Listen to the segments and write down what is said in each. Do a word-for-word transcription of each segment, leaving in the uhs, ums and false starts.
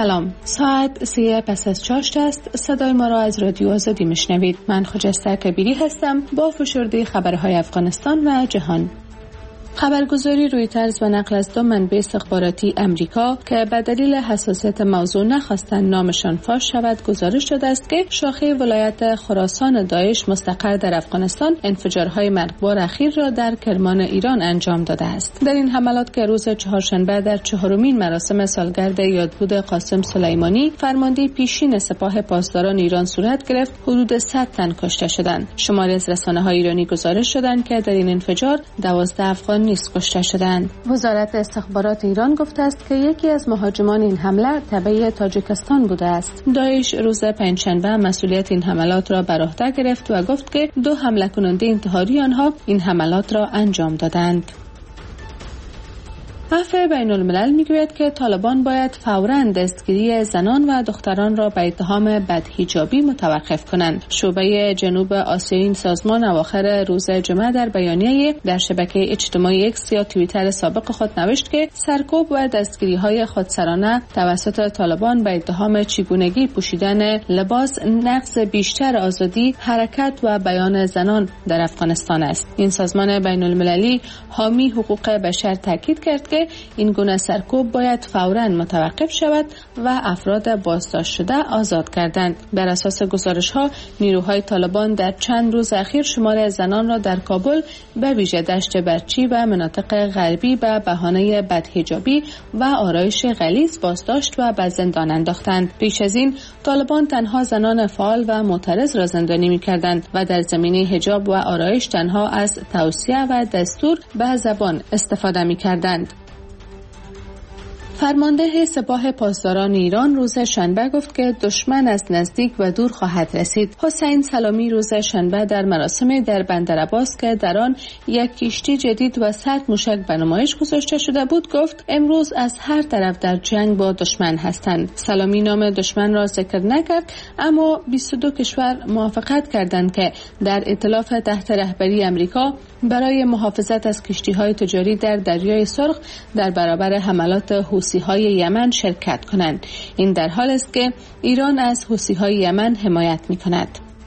سلام، ساعت سه پس از چاشت است. صدای ما را از رادیو آزادی میشنوید. من خجسته کبیری هستم با فشرده خبرهای افغانستان و جهان. خبرگزاری رویترز و نقل از دو منبع استخباراتی امریکا که به دلیل حساسیت موضوع نخواستند نامشان فاش شود گزارش داده است که شاخه ولایت خراسان داعش مستقر در افغانستان انفجارهای مرگبار اخیر را در کرمان ایران انجام داده است. در این حملات که روز چهارشنبه در چهارمین مراسم سالگرد یادبود قاسم سلیمانی فرمانده پیشین سپاه پاسداران ایران صورت گرفت، حدود صد تن کشته شدند. شماری از رسانه‌های ایرانی گزارش دادند که در این انفجار دوازده افغان نیز کشته شدند. وزارت استخبارات ایران گفته است که یکی از مهاجمان این حمله تبع تاجیکستان بوده است. داعش روز پنجشنبه مسئولیت این حملات را بر عهده گرفت و گفت که دو حمله کننده انتحاری آنها این حملات را انجام دادند. عفو بین الملل میگوید که طالبان باید فوراً دستگیری زنان و دختران را به اتهام بدحجابی متوقف کنند. شعبه جنوب آسیایی این سازمان اواخر روز جمعه در بیانیه در شبکه اجتماعی اکس یا توییتر سابق خود نوشت که سرکوب و دستگیری‌های خودسرانه توسط طالبان به اتهام چگونگی پوشیدن لباس نقض بیشتر آزادی حرکت و بیان زنان در افغانستان است. این سازمان بین المللی حامی حقوق بشر تاکید کرد که این گونه سرکوب باید فوراً متوقف شود و افراد بازداشت شده آزاد کردند. بر اساس گزارش‌ها نیروهای طالبان در چند روز اخیر شمار زنان را در کابل به ویژه دشت برچی و مناطق غربی به بهانه بدحجابی و آرایش غلیظ بازداشت و به زندان انداختند. پیش از این طالبان تنها زنان فعال و معترض را زندانی می‌کردند و در زمینه حجاب و آرایش تنها از توصیه و دستور به زبان استفاده می‌کردند. فرمانده سپاه پاسداران ایران روز شنبه گفت که دشمن از نزدیک و دور خواهد رسید. حسین سلامی روز شنبه در مراسم در بندر عباس که در آن یک کشتی جدید و صد موشک به نمایش گذاشته شده بود گفت امروز از هر طرف در جنگ با دشمن هستند. سلامی نام دشمن را ذکر نکرد، اما بیست و دو کشور موافقت کردند که در ائتلاف تحت رهبری امریکا برای محافظت از کشتی‌های تجاری در دریای سرخ در برابر حملات حوثی‌های یمن شرکت کنند. این در حال است که ایران از حوثی‌های یمن حمایت می‌کند.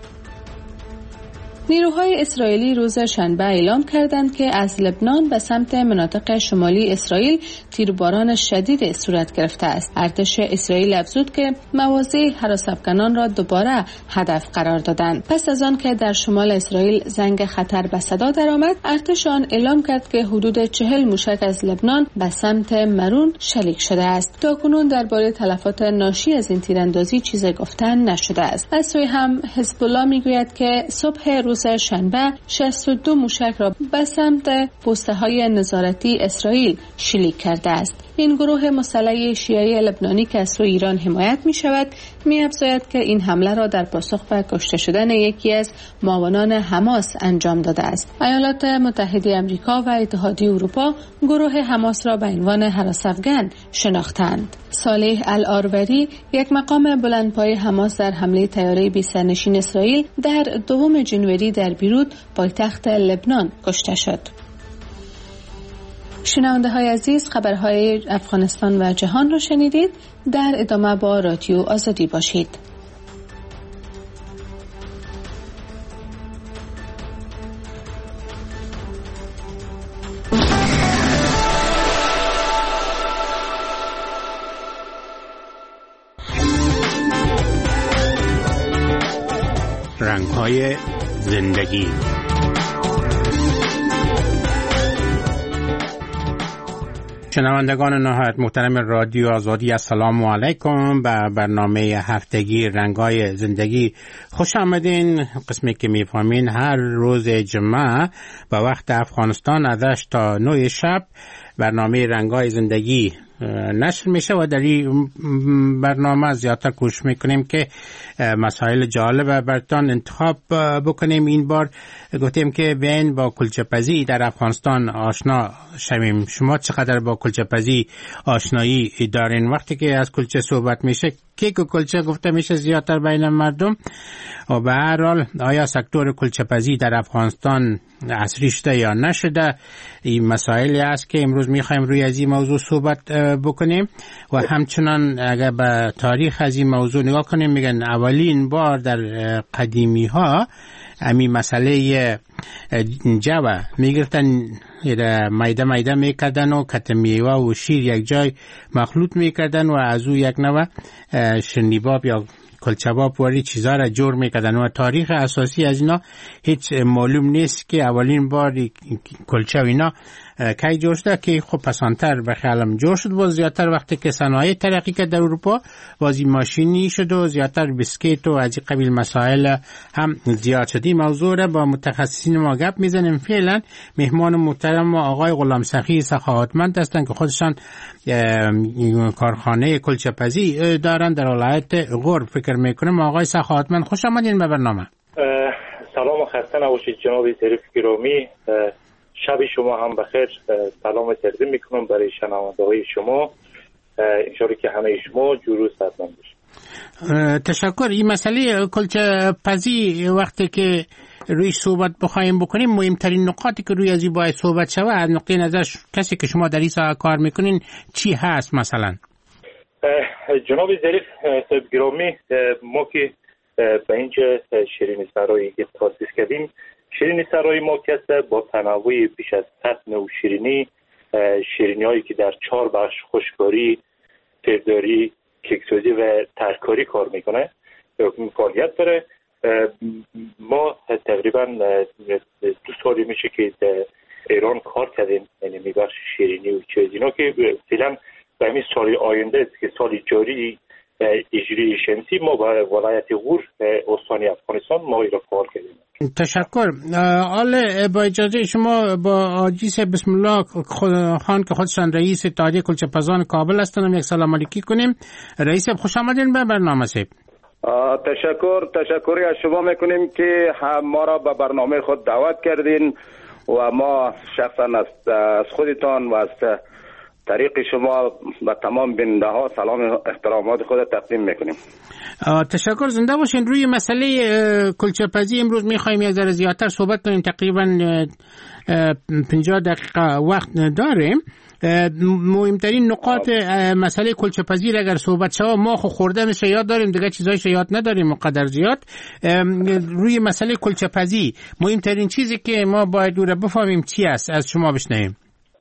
نیروهای اسرائیلی روز شنبه اعلام کردند که از لبنان به سمت مناطق شمالی اسرائیل تیرباران شدید صورت گرفته است. ارتش اسرائیل افزود که مواضع هراس‌افکنان را دوباره هدف قرار دادند. پس از آن که در شمال اسرائیل زنگ خطر به صدا درآمد، ارتش آن اعلام کرد که حدود چهل موشک از لبنان به سمت مرون شلیک شده است. تاکنون درباره تلفات ناشی از این تیراندازی چیزی گفتن نشده است. از سوی هم حزب الله میگوید که صبح روز شنبه شصت و دو موشک را به سمت پست‌های نظارتی اسرائیل شلیک کرده است. این گروه مسلح شیعه لبنانی که از سوی ایران حمایت می شود می افزاید که این حمله را در پاسخ به کشته شدن یکی از معاونان حماس انجام داده است. ایالات متحده آمریکا و اتحادیه اروپا گروه حماس را به عنوان هراس‌افکن شناختند. صالح الآروری یک مقام بلندپایه حماس در حمله طیاره بی سرنشین اسرائیل در دوم ژانویه در بیروت پایتخت لبنان کشته شد. شنونده های عزیز، خبرهای افغانستان و جهان را شنیدید. در ادامه با رادیو آزادی باشید. رنگ‌های زندگی. شنوندگان نهایت محترم رادیو آزادی، السلام علیکم. به برنامه هفتگی رنگ‌های زندگی خوش آمدین. قسمی که میفهمین هر روز جمعه به وقت افغانستان از هشت تا نه شب برنامه رنگ‌های زندگی نشر میشه و در این برنامه زیادتر کوشش میکنیم که مسائل جالب براتون انتخاب بکنیم. این بار گفتیم که بیاین با کلچه‌پزی در افغانستان آشنا شویم. شما چقدر با کلچه‌پزی آشنایی دارین؟ وقتی که از کلچه صحبت میشه کیک و کلچه گفته میشه زیادتر بین مردم. و به هر حال آیا سکتور کلچه پزی در افغانستان عصری شده یا نشده، این مسائلی است که امروز میخوایم روی از این موضوع صحبت بکنیم. و همچنان اگر به تاریخ از این موضوع نگاه کنیم، میگن اولین بار در قدیمی ها همین مسئله جوا میگرفتن، میده میده میکردن و کت میوه و شیر یک جای مخلوط میکردن و از او یک نوع شنیباب یا کلچباب واری چیزا را جور میکردن و تاریخ اساسی از اینا هیچ معلوم نیست که اولین بار کلچه و اینا کی جور شده، که خب پسانتر به خیالم جور شد و زیادتر وقتی که صنایع ترقی کرد در اروپا بازی ماشینی شد و زیادتر بسکیت و از این قبیل مسائل هم زیاد شد. این موضوع را با متخصصین ما گپ میزنیم. فعلا مهمان محترم ما آقای غلام سخی سخاوتمند هستند که خودشان کارخانه کلچه پزی دارن در ولایت غور. فکر میکنم آقای سخاوتمند خوش آمدین به برنامه. سلام و خسته نباشید جناب ظریف گرامی. شب شما هم بخیر. سلام تقدیم میکنم برای شنونده‌های شما. انشالله که همه شما جور و صحتمند باشید. تشکر. این مسئله کلچه پزی وقتی که روی صحبت بخوایم بکنیم، مهمترین نقاطی که روی ازی باید صحبت شود از نقطه نظر کسی که شما در این ساحه کار میکنین چی هست مثلا؟ جناب ظریف گرامی، ما که به اینجا شیرینی سرایی که تاسیس کردیم، شیرینی سرای ما کسته با تنوع بیش از صد نوع شیرینی، شیرینی هایی که در چهار بخش خوشکاری، ترداری، کیکسازی و ترکاری کار میکنه، فعالیت داره. ما تقریبا دو سالی میشه که در ایران کار کردیم، یعنی میبخش شیرینی و چیز اینا که فعلا به همین سال آینده که سال جاری اجری شمسی ما با ولایت غور استان افغانستان ما ایرا فعال کردیم. تشکر. حالا با اجازه شما با آجیس بسم الله خان که خودشان رئیس اتحادیه کلچه پزان کابل هستند یک سلام علیکی کنیم. رئیس خوش آمدین به برنامه سیب. تشکر تشکری از شما میکنیم که ما را به برنامه خود دعوت کردین و ما شخصا از خودتان و از طریق شما به تمام بیننده ها سلام احترامات خود تقدیم میکنیم. تشکر. زنده باشین. روی مسئله کلچه پزی امروز میخوایم یک ذره زیادتر صحبت کنیم. تقریبا پنجاه دقیقه وقت داریم. مهمترین نقاط مسئله کلچه پزی را اگر صحبت شود، ما خو خورده میشه یاد داریم، دیگه چیزایش یاد نداریم مقدر زیاد. روی مسئله کلچه پزی مهمترین چیزی که ما باید رو بفهمیم چی است از شما بشنویم.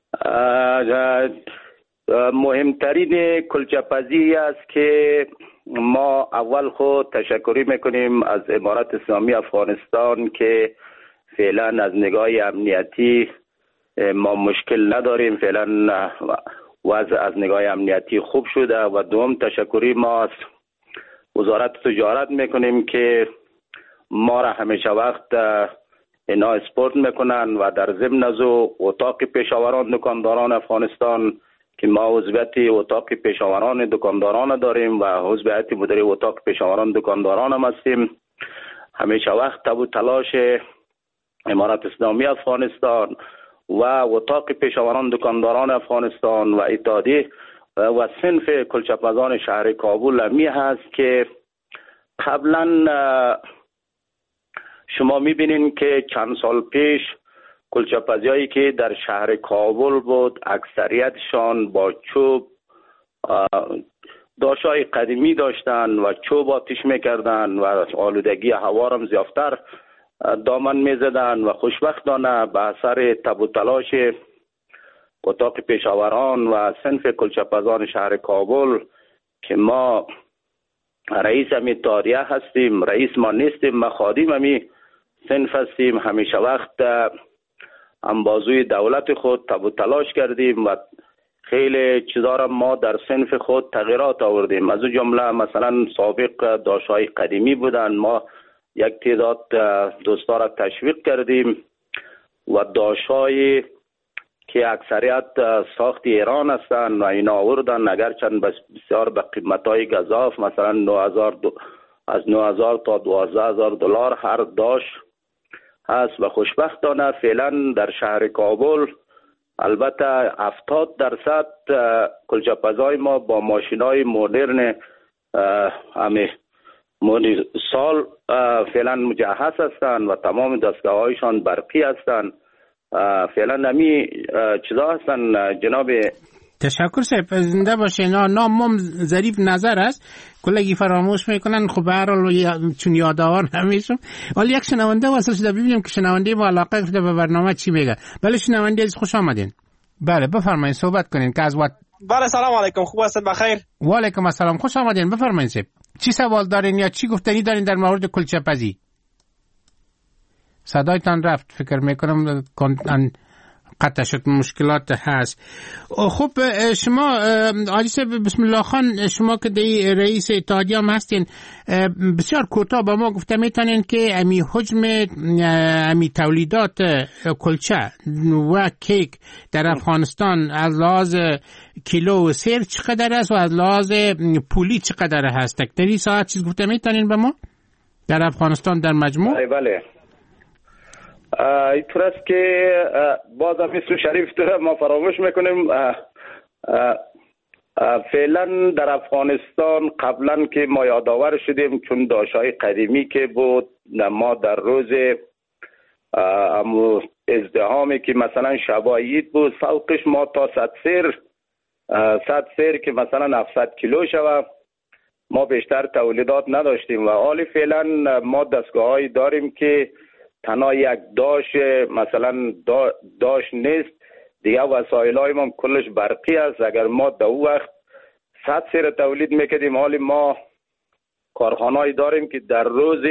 مهمترین کلچه پزی است که ما اول خود تشکری میکنیم از امارت اسلامی افغانستان که فعلا از نگاه امنیتی ما مشکل نداریم، فعلا وضع از نگاه امنیتی خوب شده. و دوم تشکری ما از وزارت تجارت میکنیم که ما را همیشه وقت اینا اسپورت میکنن و در ضمن از اتاق پیشاوران دکانداران افغانستان که ما عضویت اتاق پیشاوران دکانداران داریم و عضویت مدیر اتاق پیشاوران دکانداران هم هستیم، همیشه وقت تب و تلاش امارت اسلامی افغانستان و اتاق پیشاوران دکانداران افغانستان و اتحادیه و صنف کلچه پزان شهر کابل همی هست که قبلا شما میبینین که چند سال پیش کلچه پزیایی که در شهر کابل بود اکثریتشان با چوب داشای قدیمی داشتن و چوب آتیش میکردن و آلودگی هوا را زیافتر دامن میزدن و خوشبختانه به اثر تب و تلاش اتاق پیشاوران و صنف کلچه پزان شهر کابل که ما رئیس همی تاریه هستیم، رئیس ما نیستیم، ما خادم همی صنف هستیم، همیشه وقت هم بازوی دولت خود تب و تلاش کردیم و خیلی چیزا را ما در صنف خود تغییرات آوردیم. از اون جمله مثلا سابق داشتهای قدیمی بودن، ما یک تعداد دوستا را تشویق کردیم و داشتهای که اکثریت ساخت ایران هستند و اینا آوردن، اگرچند بسیار به قیمتهای گزاف، مثلا نه هزار دو... از نه هزار تا دوازده هزار دلار هر داش هست و خوشبختانه فعلا در شهر کابل البته هفتاد درصد کلچه پزای ما با ماشینای مدرن همه مدیر سال فعلا مجهز هستند و تمام دستگاه هایشان برقی هستند. فعلا نمی چیزا هستن جناب. تشکر صاحب، زنده باشه. نامم ظریف نظر است، کلگی فراموش میکنن. خب به هر حال چون یادآور نمیشم. ولی یک شنونده واسه شده، ببینیم که شنونده با علاقه شده به برنامه چی میگه. بله شنونده عزیز خوش آمدین. بله بفرمایید صحبت کنین که از وقت. بله سلام علیکم، خوب هستید؟ بخیر. و علیکم السلام، خوش آمدین. بفرمایید صاحب، چی سوال دارین یا چی گفتنی دارین در مورد کلچه پزی؟ صدایتان رفت، فکر میکنم قطع شد، مشکلات هست. خب شما آجیس بسم الله خان، شما که دی رئیس اتحادیه هم هستین، بسیار کوتاه با ما گفته میتونین که امی حجم امی تولیدات کلچه و کیک در افغانستان از لحاظ کیلو و سیر چقدر است و از لحاظ پولی چقدر هست؟ در این ساعت چیز گفته میتونین به ما در افغانستان در مجموع؟ بله بله اینطور است که باز هم مثل شریف داره ما فراموش میکنیم. فعلا در افغانستان قبلا که ما یادآور شدیم چون داشتهای قدیمی که بود، ما در روز ازدحامی که مثلا شبایید بود فوقش ما تا صد سیر صد سیر که مثلا هفتصد کیلو شود ما بیشتر تولیدات نداشتیم و حالی فعلا ما دستگاه‌هایی داریم که تنها یک داش مثلا داش نیست دیگه، وسایل های ما کلش برقی است. اگر ما در اون وقت صد سیر تولید میکردیم، حالی ما کارخانه‌ای داریم که در روز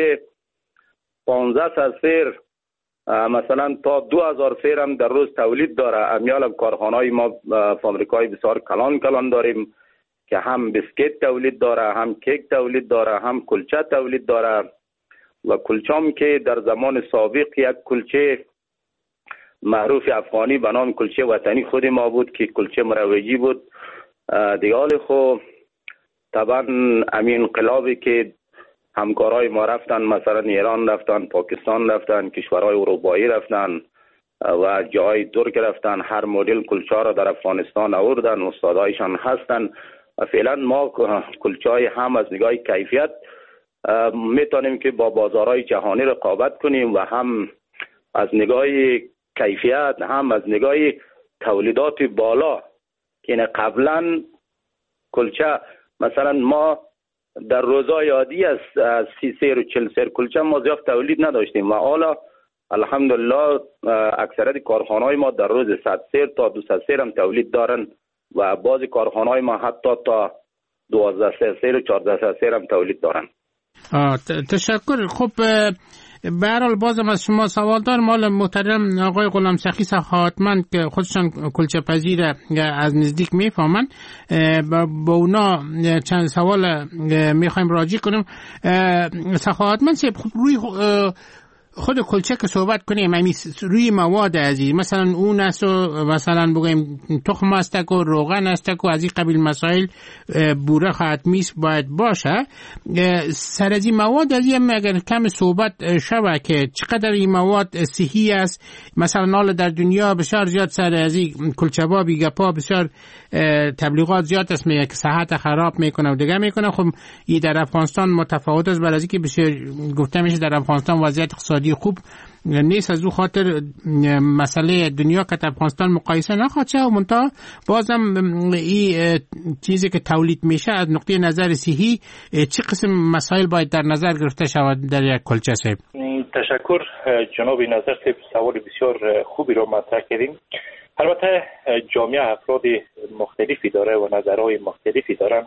پانزده سیر مثلا تا دو هزار سیر هم در روز تولید داره. امیال هم کارخانه‌ای ما فابریکای بسیار کلان کلان داریم که هم بسکیت تولید داره، هم کیک تولید داره، هم کلچه تولید داره. و کلچام که در زمان سابق یک کلچه معروف افغانی به نام کلچه وطنی خود ما بود که کلچه مروجی بود دیگه. حال خب طبعا امین انقلابی که همکارای ما رفتن، مثلا ایران رفتن، پاکستان رفتن، کشورهای اروپایی رفتن و جای دور گرفتن، هر مدل کلچه را در افغانستان آوردن، استادایشان هستن. و فعلا ما کلچه های هم از نگاه کیفیت میتونیم که با بازارهای جهانی رقابت کنیم و هم از نگاه کیفیت هم از نگاه تولیدات بالا که قبلا کلچه مثلا ما در روزهای عادی از سی سیر و چل سیر کلچه ما زیاد تولید نداشتیم و حالا الحمدلله اکثریت کارخانه‌های ما در روز صد سیر تا دویست سیر هم تولید دارن و بعضی کارخانه‌های ما حتی تا دوازده سیر و چهارده سیر هم تولید دارن. تشکر. خب به هر حال بازم از شما سوال دارم. مال محترم آقای غلام سخی سخاوتمند که خودشان کلچه پزیر از نزدیک میفهمن، با اونا چند سوال میخوایم راجع کنیم. سخاوتمند صاحب، خب روی خود کلچه که صحبت کنیم، همین روی مواد عزیز مثلا اون است و مثلا بگویم تخم است و روغن است و از این قبیل مسائل بوره خواهد میس باید باشه. سر از این مواد از این اگر کم صحبت شوه که چقدر این مواد صحی است. مثلا حالا در دنیا بسیار زیاد سر از این کلچه با بیگه پا بسیار تبلیغات زیاد است میگه که صحت خراب میکنه و دیگه میکنه. خب این در افغانستان متفاوت است، برای اینکه بسیار گفته میشه در افغانستان وضعیت اقتصادی خوب نیست، از او خاطر مسئله دنیا که افغانستان مقایسه نخواهد شد و منتها بازم این چیزی که تولید میشه از نقطه نظر صحی چه قسم مسائل باید در نظر گرفته شود در یک کلچه صاحب؟ تشکر جناب نظر صاحب، سوال بسیار خوبی رو مطرح کردیم. البته جامعه افراد مختلفی داره و نظرهای مختلفی دارن.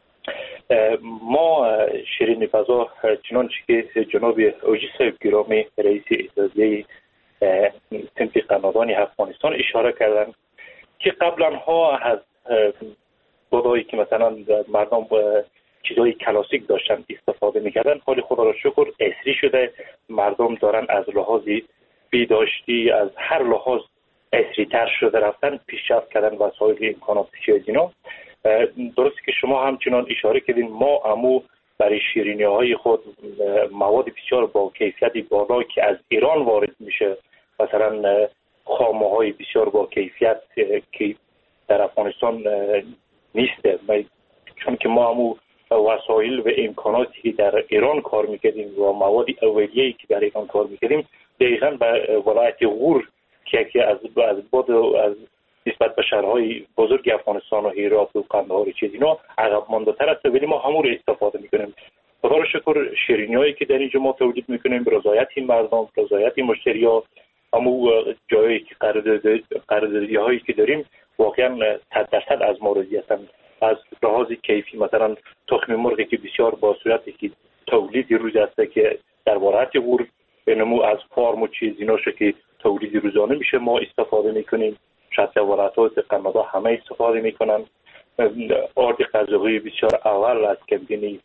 ما شیرینی فضا چنانچه که جناب اوجی صاحب گرامی رئیس اتحادیه صنف قنادان افغانستان اشاره کردن که قبلا ها از بودایی که مثلا مردم چیزهای کلاسیک داشتن استفاده میکردن، حالی خدا را شکر عصری شده، مردم دارن از لحاظ بیداشتی از هر لحاظ عصری تر شده رفتن، پیشرفت کردن وسایل امکانات پیش از اینا. درسته که شما همچنان اشاره کردین ما امو برای شیرینی های خود مواد بسیار با کیفیت بالا که از ایران وارد میشه، مثلا خامه های بسیار با کیفیت که در افغانستان نیسته، چون که ما امو وسایل و امکاناتی که در ایران کار میکردیم و مواد اولیه‌ای که در ایران کار میکردیم دقیقاً به ولایت غور که از از بود از نسبت به شهرهای بزرگ افغانستان و هرات و قندهار چیز اینا عقب مانده تر است، ولی ما همون رو استفاده میکنیم. خدا رو شکر شیرینیایی که در اینجا ما تولید میکنیم رضایت مردم، رضایت مشتری‌ها، همون جایی که قراردادی هایی که داریم واقعا صد درصد از ما راضی هستن. از لحاظ کیفی مثلا تخم مرغی که بسیار با صورتی که تولید روز است که در ولایت غور نمو از فارم و چیز ایناشه که تولید روزانه میشه ما استفاده میکنیم. شاید ولایات کانادا همه استفاده میکنن. آرد غذایی بسیار اول از کمپینی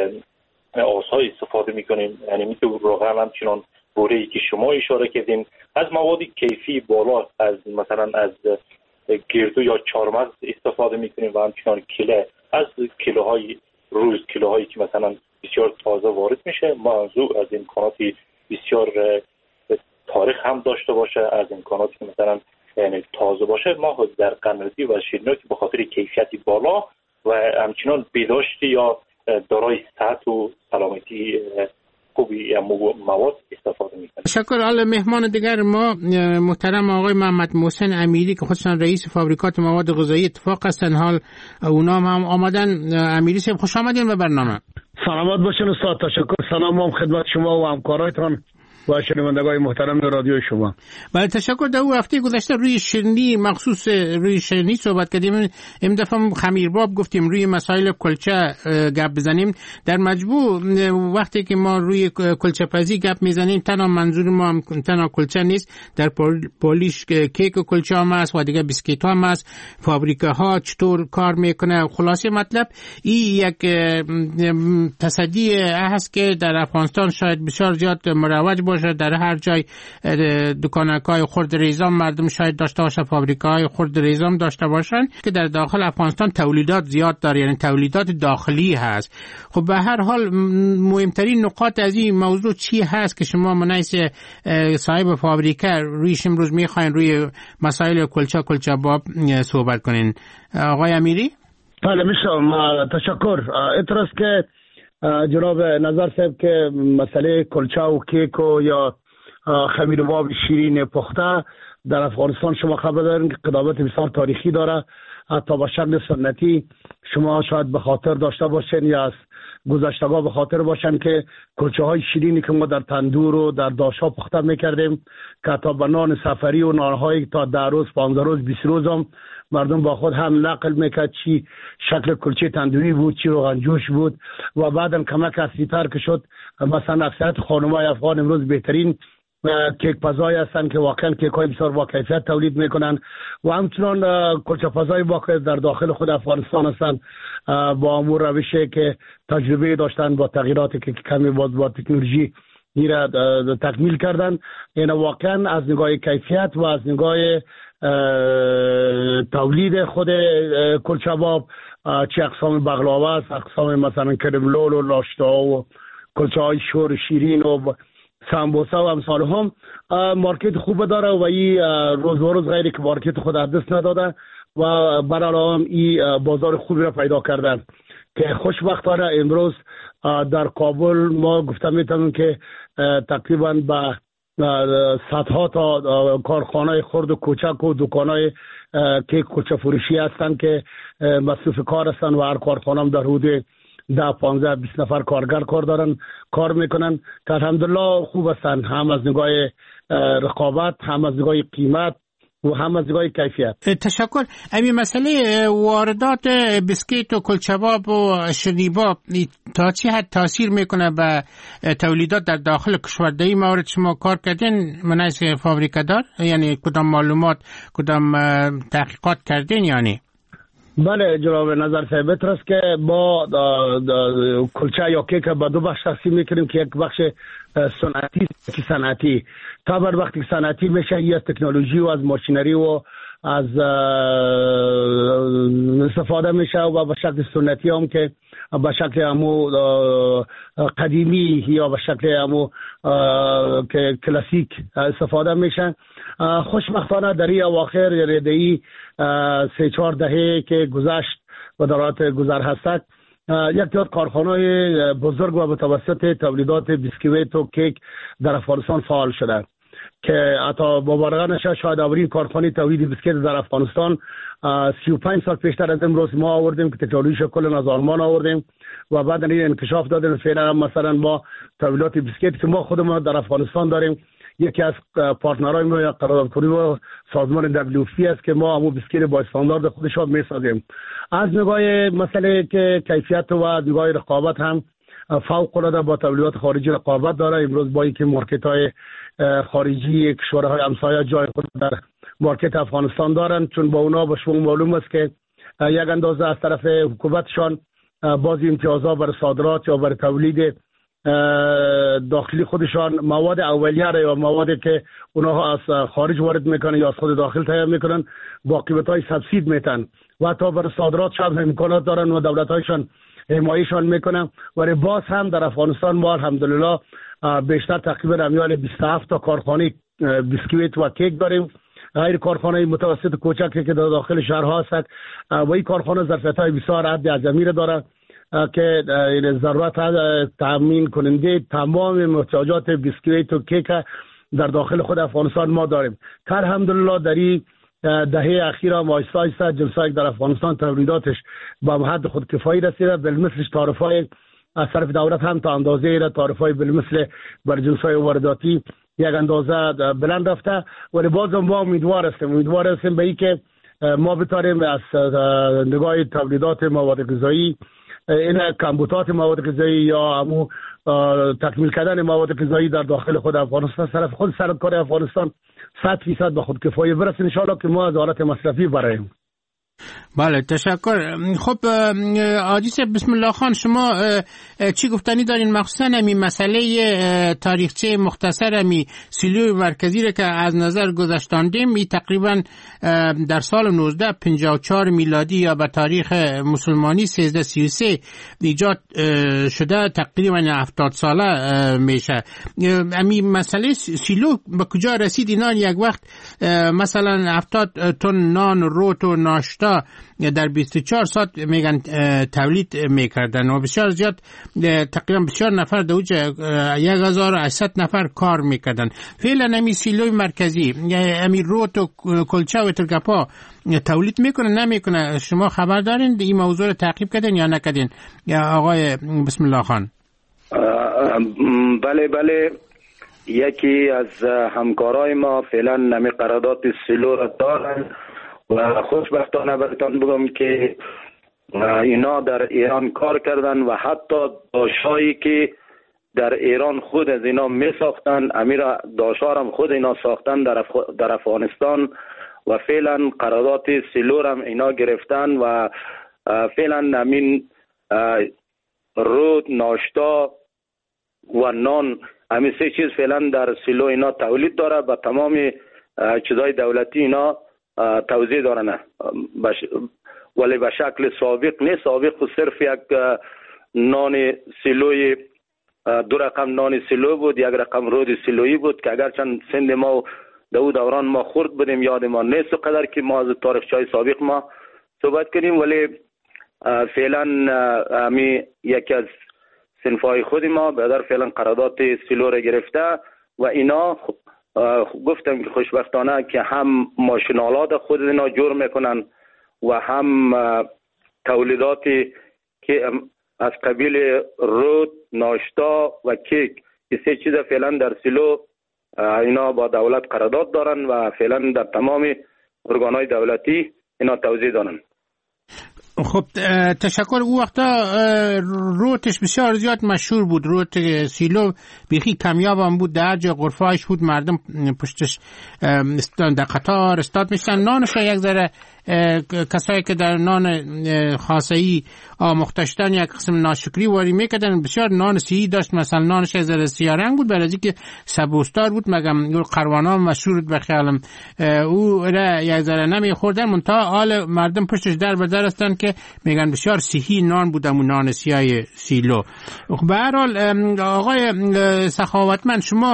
آسای استفاده میکنیم. یعنی میتونه روغن همچنان بوره‌ای که شما اشاره کردین از مواد کیفی بالا از مثلا از گردو یا چارمغز استفاده میکنیم و همچنان کله از کیلوهای روز کیلوهایی که مثلا بسیار تازه وارد میشه. موضوع از امکاناتی بسیار تاریخ هم داشته باشه، از امکاناتی که مثلا یعنی تازه باشه ما در قنادی و شیرینی به خاطر کیفیتی بالا و همچنان بهداشت یا دارای صحت و سلامتی خوبی یا مواد استفاده میکنیم. تشکر. حالا مهمان دیگر ما محترم آقای محمد محسن امیری که خودشان رئیس فابریکات مواد غذایی اتفاق هستن، حال اونا هم آمدن. امیری صاحب خوش آمدین به برنامه. سلامت باشین استاد. تشکر. سلام هم خدمت شما و همکارایتان و شنوندگان محترم رادیو شما. بله تشکر. در هفته گذشته روی شیرینی مخصوص روی شیرینی صحبت کردیم. این دفعه خمیرباب گفتیم، روی مسائل کلچه گپ بزنیم. در مجموع وقتی که ما روی کلچه پزی گپ میزنیم تنها منظور ما هم تنها کلچه نیست، در پولیش کیک و کلچه هم هست و دیگه بیسکیت هم هست. فابریکه ها چطور کار میکنه. خلاصه مطلب این یک تصدی هست که در افغانستان شاید بسیار زیاد مروج باشه. در هر جای دکانکای خرد ریزان مردم شاید داشته باشه، فابریکای خرد ریزان داشته باشن که در داخل افغانستان تولیدات زیاد داره، یعنی تولیدات داخلی هست. خب به هر حال مهمترین نقاط از این موضوع چی هست که شما منیس صاحب فابریکه رویش امروز میخواین روی مسائل کلچه کلچه باب صحبت کنین؟ آقای امیری؟ بله میشم. تشکر. اعتراض که جناب نظر صاحب که مسئله کلچه و کیک و یا خمیر باب شیرین پخته در افغانستان شما خبر دارین که قدامت بسیار تاریخی داره. حتی با شکل سنتی شما شاید به خاطر داشته باشین یا از گذشتگاه به خاطر باشن که کلچه های شیرینی که ما در تندور و در داشا پخته میکردیم که حتی به نان سفری و نانهایی تا ده روز پانزده روز بیست روز هم مردم با خود هم نقل میکرد چی شکل کلچه تندوری بود، چی روغن جوش بود و بعدم کمک اصلی‌تر که شد. مثلا اکثریت خانم‌های افغان امروز بهترین کیک پزای هستن که واقعا کیک های بسیار با کیفیت تولید میکنن و همچنان کلچه پزای واقع در داخل خود افغانستان هستن با امور روشی که تجربه داشتن با تغییراتی که کمی با, با تکنولوژی میره تکمیل کردن. این واقعا از نگاه کیفیت و از نگاه تولید خود کلچه باب چه اقسام بغلاوه است، اقسام مثلا کرملول و لاشتا و کلچه های شور شیرین و سامبوسا و امثال هم مارکت خوب داره و این روز و روز غیری که مارکت خود از دست نداده و برای هم این بازار خوبی را پیدا کردن که خوشبختانه امروز در کابل ما گفتم میتونم که تقریبا به صدها تا کارخانه خرد و کوچک و دکانای کیک کلچه فروشی هستن که مصروف کار هستن و هر کارخانه هم در حدود ده پانزده بیست نفر کارگر کار دارن کار میکنن که الحمدلله خوب هستن، هم از نگاه رقابت، هم از نگاه قیمت و هم از نگاه کیفیت. تشکر. امی مسئله واردات بیسکیت و کلچه‌باب و شیرینی‌باب تا چه حد تاثیر میکنه به تولیدات در داخل کشور؟ در این مورد شما کار کردین منیس فابریکه دار؟ یعنی کدام معلومات کدام تحقیقات کردین یعنی؟ بله جناب نظر صاحب است که با کلچه یا کیک به دو بخش تقسیم میکنیم که یک بخش صنعتی که صنعتی تا بر وقتی صنعتی میشه یا از تکنولوژی و از ماشینری و از استفاده میشه و به شکل سنتی هم که به شکل همو قدیمی یا به شکل همو که کلاسیک استفاده میشه. خوشبختانه در این اواخر یعنی در این سه چهار دهه که گذشت و دارات گذر هست یک تعداد کارخانه‌های بزرگ و متوسط تولیدات بیسکویت و کیک در افغانستان فعال شده که حتی باورانه نشه شاید اولین کارخانه تولید بیسکویت در افغانستان سی و پنج سال پیشتر از امروز ما آوردیم که تکنولوژیش کلا از آلمان آوردیم و بعد این انکشاف دادیم. فعلا مثلا ما تولیدات بیسکویت که ما خودمون در افغانستان داریم، یکی از پارتنرهای ما یا قراردادکنی ما سازمان دبلیو اف پی است که ما همون بیسکویت با استاندارد خودش میسازیم. از نگاه مسئله که کیفیت و نگاه رقابت هم فوق العاده با تولیدات خارجی رقابت داره. امروز با اینکه مارکت های خارجی کشورهای همسایه جای خود در مارکت افغانستان دارن، چون با اونا به شما معلوم است که یک اندازه از طرف حکومتشان بازی امتیازات بر صادرات یا بر تولید داخلی خودشان مواد اولیه را یا موادی که اونها از خارج وارد میکنن یا از خود داخل تهیه میکنن با قیمت‌های سبسید میتن و تا بر صادرات شان امکانات دارن و دولت‌هایشان حمایهشان میکنن. ولی باز هم در افغانستان ما الحمدلله بیشتر تقریبا امیال بیست و هفت تا کارخانه بیسکویت و کیک داریم، غیر کارخانه متوسط کوچکی که در داخل شهرها هست و این کارخانه ظرفیت‌های بسیار حد اعظمی داره که ضرورت تامین کننده تمام محتاجات بیسکویت و کیک در داخل خود افغانستان ما داریم که الحمدلله در این دهه اخیره ما آیسته آیسته جنسایی در افغانستان تولیداتش با حد خود کفایی رسیده. بالمثلش تعرفه‌های از طرف دولت هم تا اندازه را تعرفه‌های بالمثل بر جنسای وارداتی یک اندازه بلند رفته. ولی باز ما امیدوار هستیم امیدوار هستیم به اینکه ما بتاریم از نگاه تولیدات مواد غذایی این کمبودات مواد غذایی یا همون تکمیل کردن مواد غذایی در داخل خود افغانستان طرف خود صنعتکار افغانستان صد درصد به خود کفایی برسه ان شاء الله که ما از حالت مصرفی برایم. بله تشکر. خب عادیس بسم الله خان، شما چی گفتنی دارین مخصوصا همین مسئله تاریخچه مختصر همین سیلوی مرکزی را که از نظر گذاشتاندیم؟ این تقریبا در سال نوزده پنجاه و چهار میلادی یا به تاریخ مسلمانی سیزده سی و سه ایجاد شده، تقریبا هفتاد ساله میشه. همین مسئله سیلو به کجا رسید؟ اینا یک وقت مثلا هفتاد تن نان روت و ناشتا در بیست و چهار ساعت میگن تولید میکردن و بسیار زیاد تقریبا بسیار نفر در اوج یک هزار و هشتصد نفر کار میکردن. فعلا همی سیلوی مرکزی همی روت و کلچه و ترکپا تولید میکنه نمیکنه؟ شما خبر دارین این موضوع رو تعقیب کردین یا نکردین یا آقای بسم الله خان؟ بله بله، یکی از همکارای ما فعلا نمی قرارداد سیلو را دارن و خوشبختانه براتون بگم که اینا در ایران کار کردن و حتی داشتایی که در ایران خود از اینا می ساختن، امیر داشتار هم خود اینا ساختن در, اف... در افغانستان و فعلا قرارداد سیلو هم اینا گرفتن و فعلا همین رود، ناشتا و نان، همین سه چیز فعلا در سیلو اینا تولید داره. با تمام چیزای دولتی اینا توزیع دارن بش... ولی به شکل سابق نه. سابق صرف یک نان سیلوی دو رقم نان سیلو بود، یک رقم رود سیلویی بود که اگرچند سند ما دو دوران ما خورد بودیم یاد ما نیست قدر که ما از تاریخچه‌های سابق ما صحبت کنیم. ولی فعلا همی یکی از صنفای خود ما بدر فعلا قرارداد سیلو را گرفته و اینا گفتم که خوشبختانه که هم ماشینالات خود اینا جور میکنن و هم تولیداتی که از قبیل رود، ناشتا و کیک، این سه چیز فعلا در سیلو اینا با دولت قرارداد دارن و فعلا در تمام ارگانهای دولتی اینا توزیع دارن. خب تشکر. او وقتا روتش بسیار زیاد مشهور بود، روت سیلو بیخی کمیاب هم بود، در جا غرفه‌اش بود، مردم پشتش در قطار استاد میشتن. نانش یک ذره کسایی که در نان خاصه‌ای آموخته شدن یک قسم ناشکری واری میکردن. بسیار نان سیهی داشت، مثلا نانش یک ذره سیاه رنگ بود برای اینکه سبوستار بود، مگم قروان‌ها مشهور بود به خیالم او را یک ذره نمیخوردن، منتها حال مردم پشتش در به در هستن که میگن بسیار سیهی نان بود، اون نان سیاه سیلو. به هر حال آقای سخاوتمند، شما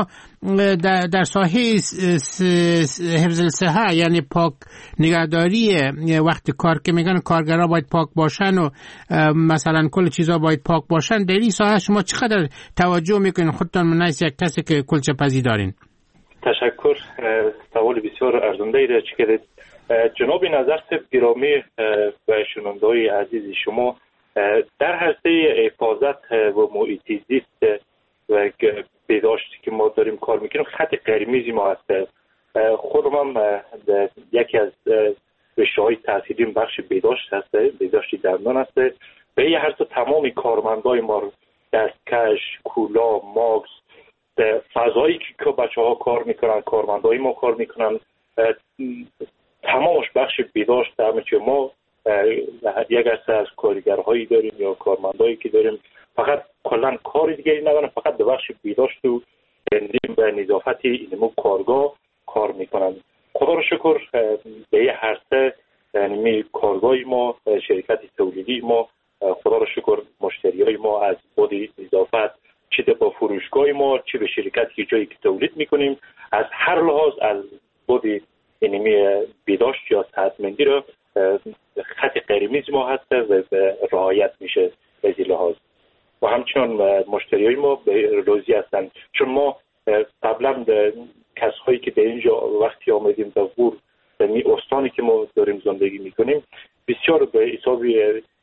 در, در ساحه حفظ الصحه یعنی پاک نگهداری وقت کار که میگن کارگرها باید پاک باشن و مثلا کل چیزا باید پاک باشن، در این ساحه شما چقدر توجه میکنین خودتان منیس یک کسی که کلچه پزی دارین؟ تشکر، سوال بسیار ارزنده را چه کردید. جناب نظر صاحب گرامی و شنونده‌های عزیز شما، در حوزه حفاظت و محیط زیست و بهداشتی که ما داریم کار میکنیم خط قرمزی ما هست. خودم هم یکی از رشته‌های تحصیلیم بخش بهداشت هست، بهداشتی دندان هست. به این هر تمام کارمندای ما، دستکش، کولا، ماکس، فضایی که بچه‌ها کار میکنن، کارمندای ما کار میکنن، تمامش بخش بهداشت همه چی. ما یک دسته از کارگرهایی داریم یا کارمندایی که داریم فقط کلا کار دیگری ندارن، فقط به بخش بهداشت و و نظافت اینمو کارگاه کار میکنن. خدا رو شکر به این هر سه یعنی کارگاهی ما، شرکت تولیدی ما، خدا رو شکر مشتریای ما از بود نظافت چه به فروشگاه ما چه به شرکتی که جایی که تولید میکنیم از هر لحاظ از بود اینمی بهداشت یا صحتمندی رو خط قرمز ما هست و رعایت میشه از این لحاظ. و همچنان مشتریای ما به روزی هستند، چون ما قبلا کسایی که به اینجا وقتی آمدیم در غور می استانی که ما داریم زندگی میکنیم بسیار به حسابی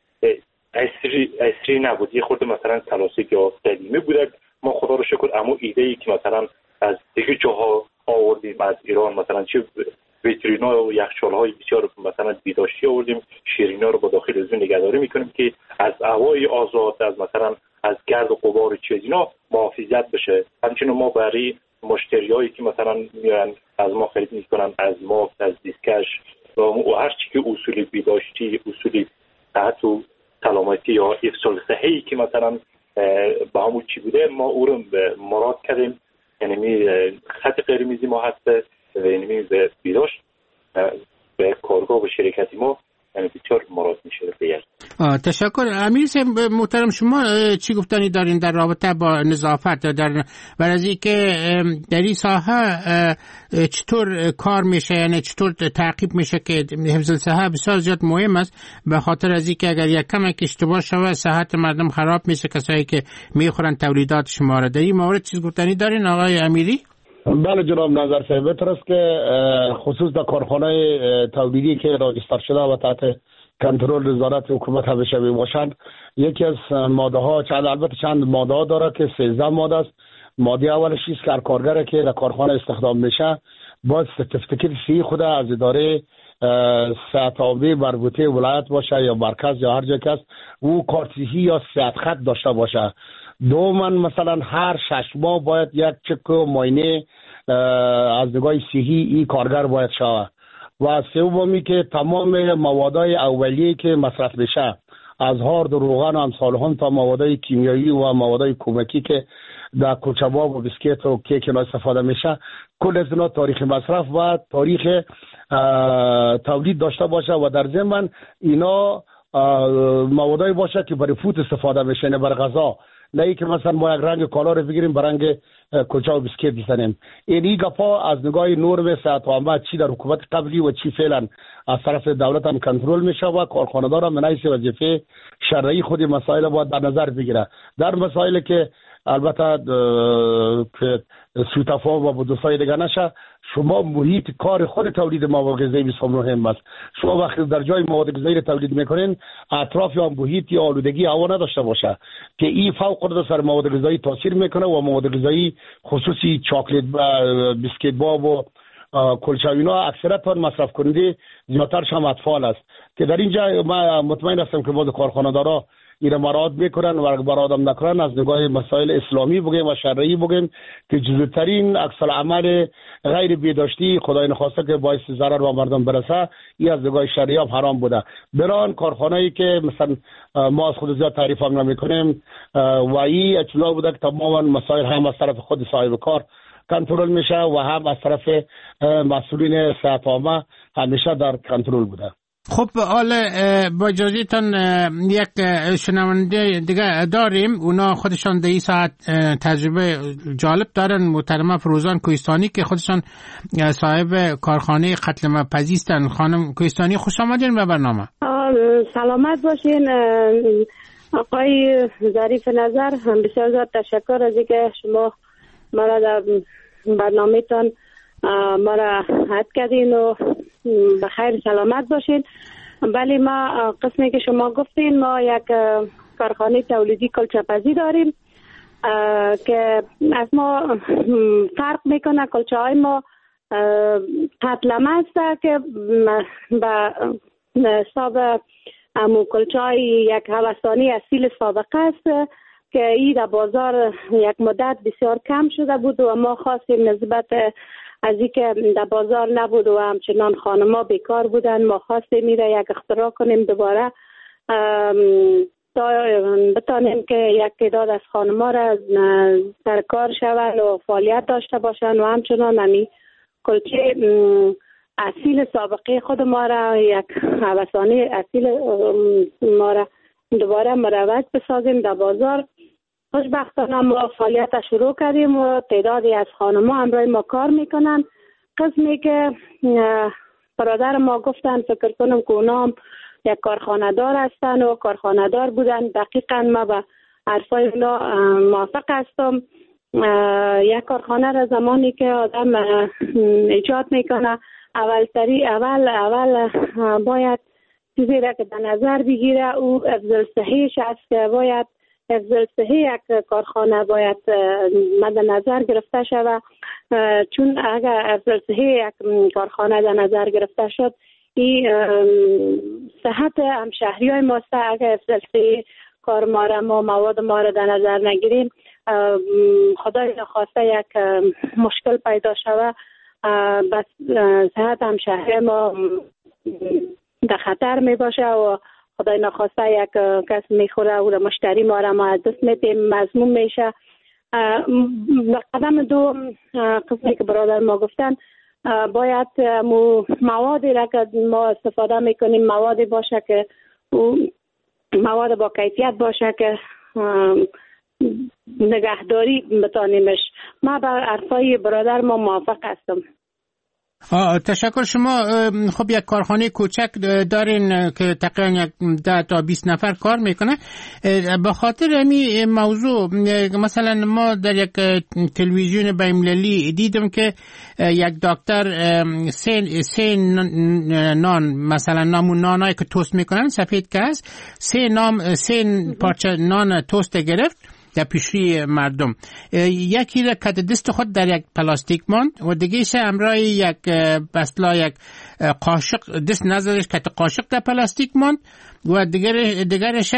اصری اصری نبود، یه خورده مثلا کلاسیک یا قدیمی بود. ما خدا رو شکر اما ایده ای که مثلا از دیگه جاها آوردیم از ایران، مثلا چه ویترینا و یخچال‌های بسیار مثلا بهداشتی آوردیم، شیرینا رو با داخل از اون نگهداری میکنیم که از هوای آزاد، از مثلا از گرد و غبار چیز اینا محافظت بشه. همچنین ما برای مشتریایی که مثلا میان از ما خرید میکنن، از ما از دیسکش و هر چی که اصول بهداشتی، اصول صحت و سلامتی یا افضال صحی که مثلا با همون چی بوده ما او رو مراد کردیم. یعنی خط قرمزی ما هست، یعنی بهداشت به کارگاه و شرکتی ما یعنی بسیار مراد میشه. بیاد تشکر. امیر صاحب محترم، شما چی گفتنی دارین در رابطه با نظافت در برای که در این ساحه چطور کار میشه، یعنی چطور تعقیب میشه که حفظ الصحه بسیار زیاد مهم است، به خاطر از اینکه اگر یک کم اشتباه شود صحت مردم خراب میشه، کسایی که میخورن تولیدات شما را. در این مورد چیز گفتنی دارین آقای امیری؟ بله جناب نظر صاحب، بهتر است که خصوص در کارخانه تولیدی که راجستر شده و تحت کنترل نظارت حکومت همیشه باشند، یکی از ماده ها چند البته چند ماده ها داره که سیزده ماده است. ماده اولش است که هر کارگر که در کارخانه استخدام میشه باید سرتیفیکیت سی خود از اداره صحت‌یابی مربوطه ولایت باشه یا مرکز یا هر جای که است، او کارتیهی یا صحت خط داشته باشه. دوما مثلا هر شش ماه باید یک چک و معاینه از نگاه صحی این کارگر باید شود. و سومی که تمام موادهای اولیه که مصرف میشه از هارد و روغن و امثال تا موادهای کیمیایی و موادهای کمکی که در کلچه‌باب و بسکیت و کیک اینا استفاده میشه، کل از اینا تاریخ مصرف و تاریخ تولید داشته باشه و در ضمن اینا موادایی باشه که برای فوت استفاده میشه، نه برای غذا. نه ای که مثلا ما یک رنگ کالا رو بگیریم به رنگ کلچه و بسکیت بزنیم. این ای گپا از نگاه نرم صحت عامه چی در حکومت قبلی و چی فعلا از طرف دولت هم کنترل میشه و کارخانه‌دار هم منایس وظیفه شرعی خود مسائل باید در نظر بگیره. در مسائلی که البته که سوتفاهم و بدوسای دیگه نشه، شما محیط کار خود تولید مواد غذایی بسیار مهم است. شما وقتی در جای مواد غذایی رو تولید میکنین اطراف یا محیط یا آلودگی هوا نداشته باشه که این فوق العاده سر مواد غذایی تاثیر میکنه و مواد غذایی خصوصی چاکلیت و بیسکیت باب و کلچه اینا اکثرا مصرف کننده زیادترش هم اطفال است که در اینجا ما مطمئن هستم که بعض کارخانه‌دارا اینا مراد میکنن و اگر مراد هم نکنن از نگاه مسائل اسلامی بگیم و شرعی بگیم که جزوترین عکس العمل غیر بهداشتی خدای نخواسته که باعث ضرر به مردم برسه، این از نگاه شرعی هم حرام بوده. بران کارخانه‌ای که مثلا ما از خود زیاد تعریف هم نمیکنیم و این اطلاع بوده که تماما مسائل هم از طرف خود صاحب کار کنترل میشه و هم از طرف مسئولین صحت عامه همیشه در کنترل بوده. خب حالا با اجازهتان یک شنونده دیگه داریم، اونا خودشان در این ساعت تجربه جالب دارن. محترمه فروزان کوهستانی که خودشان صاحب کارخانه قتل مپزی هستن. خانم کوهستانی خوش آمدین به برنامه. سلامت باشین آقای ظریف نظر، بسیار زیاد تشکر از اینکه شما ما را در برنامه تان ما را حد کردین و بخیر سلامت باشین. ولی ما قسمی که شما گفتین، ما یک کارخانه تولیدی کلچه پزی داریم که از ما فرق میکنه. کلچه های ما قتلمه است که به حساب امو کلچه های یک هوسانی اصیل سابقه است که ای در بازار یک مدت بسیار کم شده بود و ما خواستیم نسبت از اینکه در بازار نبود و همچنان خانما بیکار بودن، ما خواستیم میره یک اختراع کنیم دوباره تا بتانیم که یک تعداد از خانما را در کار شوند و فعالیت داشته باشند و همچنان همی کلچه اصیل سابقه خود ما را، یک هوسانی اصیل ما را دوباره مروج بسازیم در بازار. خوشبختانه ما فعالیت شروع کردیم و تعدادی از خانم‌ها همراه ما کار میکنن. قسمی که برادر ما گفتن فکر کنم که اونا یک کارخانه دار هستن و کارخانه دار بودن. دقیقا ما به حرفای اونا موافق هستم. یک کارخانه را زمانی که آدم ایجاد میکنه اول تری اول اول باید چیزی را که در نظر بگیره او افضل صحیحش است که باید افضل صحیح یک کارخانه باید مد نظر گرفته شود، چون اگر افضل صحیح یک کارخانه در نظر گرفته شد این صحت همشهری های ماست. اگر افضل صحیح کار ما را ما مواد ما را در نظر نگیریم خدای نخواسته یک مشکل پیدا شود، بس صحت همشهری ما در خطر می باشه و خدای نخواسته یک کس میخوره و مشتری ما را ما از دست میتیم مضموم میشه. قدم دو قسمی که برادر ما گفتن باید موادی را که ما استفاده میکنیم موادی باشه که مواد با کیفیت باشه که نگهداری بتانیمش. ما بر حرفای برادر ما موافق هستم. تشکر. شما خب یک کارخانه کوچک دارین که تقریبا ده تا بیست نفر کار میکنه. به خاطر همین موضوع مثلا ما در یک تلویزیون بین‌المللی دیدم که یک دکتر سه سه نان مثلا نامون نانایی که توست میکنن سفید که هست سه نام سه پارچه نان توست گرفت در پیشی مردم. یکی را کت دست خود در یک پلاستیک ماند و دیگهش همراه یک بسلا یک قاشق دست نزدش کت قاشق در پلاستیک ماند و دیگر دیگرش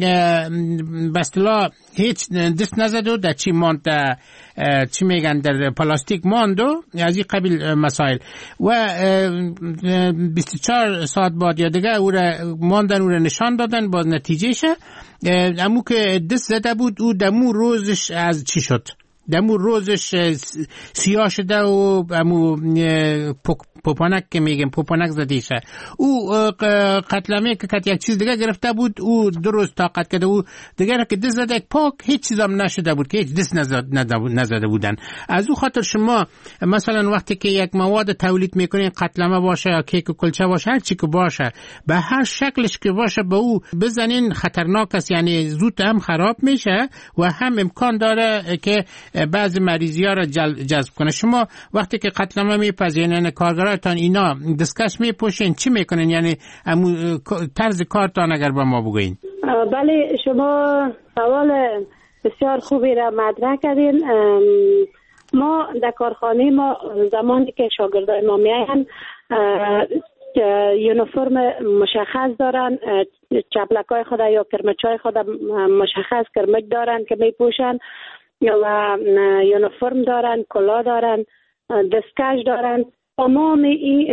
بسلا هیچ دست نزد و در چی ماند چی میگن در پلاستیک ماند و از این قبیل مسائل. و بیست و چهار ساعت بعد یا دیگه او را ماندن او را نشان دادن با نتیجهش امو که دست زده بود او دمو روزش از چی شد؟ دمو روزش سیاه شده و امو پوپانک که میگم پوپانک زدیشه. او قتلمه که کت یک چیز دیگه گرفته بود او دو روز طاقت کرده او دیگه که دست زده پاک هیچ چیز هم نشده بود که هیچ دست نزده بودن. از او خاطر شما مثلا وقتی که یک مواد تولید میکنین قتلمه باشه یا کیک و کلچه باشه هر چی که باشه به هر شکلش که باشه به او بزنین خطرناک است، یعنی زود هم خراب میشه و هم امکان داره که بعضی مریضی ها را جذب کنه. شما وقتی که قتلمه میپذیرین یعنی کارگراتان اینا دستکش میپوشین چی میکنین؟ یعنی طرز کارتان اگر با ما بگوین. بله شما سوال بسیار خوبی را مطرح کردین. ما در کارخانه ما زمانی که شاگردان ما میاین یونیفرم مشخص دارن، چپلکای خود یا کرمچای خود مشخص کرمچ دارن که میپوشن و یونیفرم دارن، کلا دارن، دستکش دارن. تمام این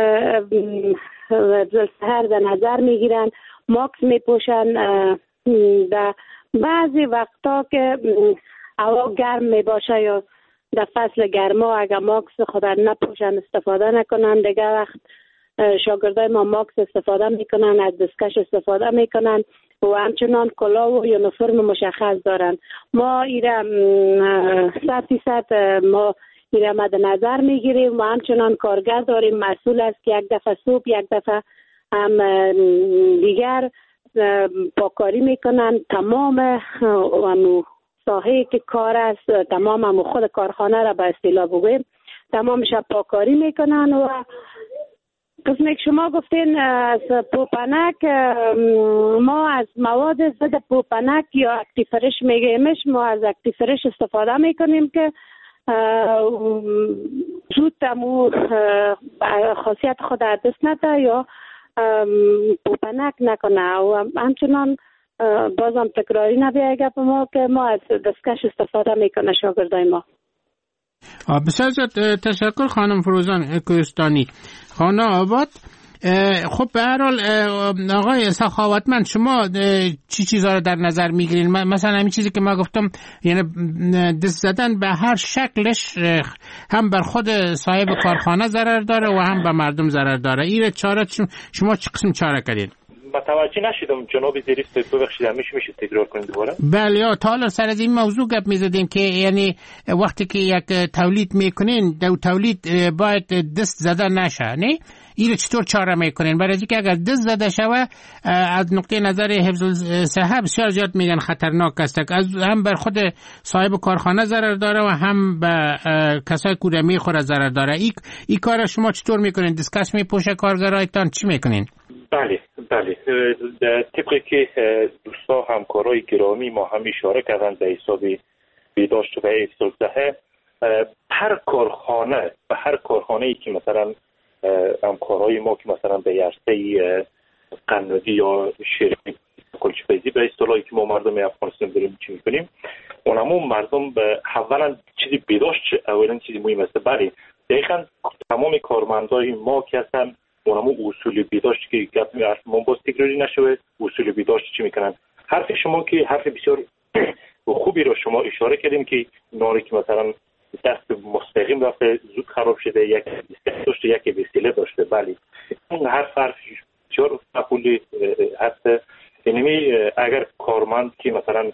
سهر در نظر میگیرن، ماکس میپوشن. در بعضی وقتا که هوا گرم میباشه یا در فصل گرما اگر ماکس خود نپوشن استفاده نکنن دیگه وقت شاگردای ما ماکس استفاده میکنن، از دستکش استفاده میکنن و همچنان کلاه و یونیفرم مشخص دارن. ما ایره صد فیصد ما ایره مد نظر میگیریم و همچنان کارگر داریم مسئول است که یک دفعه صبح یک دفعه هم دیگر پاکاری میکنن. تمام همو ساحه که کار است، تمام همو خود کارخانه را به اصطلاح بگویم تمام شب پاکاری میکنن. و قسمی که شما گفتین از پوپنک، ما از مواد ضد پوپنک یا اکتیفرش میگیمش، ما از اکتیفرش استفاده میکنیم که زود تمو خاصیت خود دست نده یا پوپنک نکنه. و همچنان بازم تکراری نبیه گپ ما که ما از دستکش استفاده میکنه شاگردای ما. بسیار زیاد تشکر خانم فروزان کوهستانی، خانه آباد. خب به هر حال آقای سخاوتمند، شما چی چیزا رو در نظر میگیرین؟ مثلا همین چیزی که ما گفتم، یعنی دست زدن به هر شکلش هم بر خود صاحب کارخانه ضرر داره و هم به مردم ضرر داره. این چاره شما چه قسم چاره کردین؟ متوجه نشدم جناب ظریف، ببخشید میشه میشه تکرار کنید دوباره؟ بله، یا تا حالا سر از این موضوع گپ میزدیم که یعنی وقتی که یک تولید میکنین، دو تولید باید دست زده نشه، نه؟ این چطور چاره میکنین؟ برای اینکه اگر دست زده شوه از نقطه نظر حفظ صحه بسیار زیاد میگن خطرناک است، از هم بر خود صاحب کارخانه ضرر داره و هم به کسای کوره میخوره ضرر داره. این این کار شما چطور میکنین؟ دستکش میپوشه کارگرایتان؟ چی میکنین؟ بله بله، طبقی که دوستا همکارای گرامی ما هم اشاره کردن به حساب بهداشت و حفظ صحه، هر کارخانه و هر کارخانه ای که مثلا همکارای ما که مثلا به عرصه قنادی یا شیرینی کلچه‌پزی به اصطلاحی که ما مردم افغانستان داریم چی میکنیم، اونمون مردم به اولا چیزی بهداشت اولا چیزی مهم است. بله دقیقاً تمام کارمندای ما که هستن اونمون اصول بهداشت که گپ ما باز تکراری نشوه، اصول بهداشت چی میکنن. حرف شما که حرف بسیار خوبی رو شما اشاره کردیم که ناری که مثلا دست مستقیم رفته زود خراب شده، یک داشته یک وسیله داشته. بله اون حرف حرف بسیار مقبولی هست. یعنی اگر کارمند که مثلا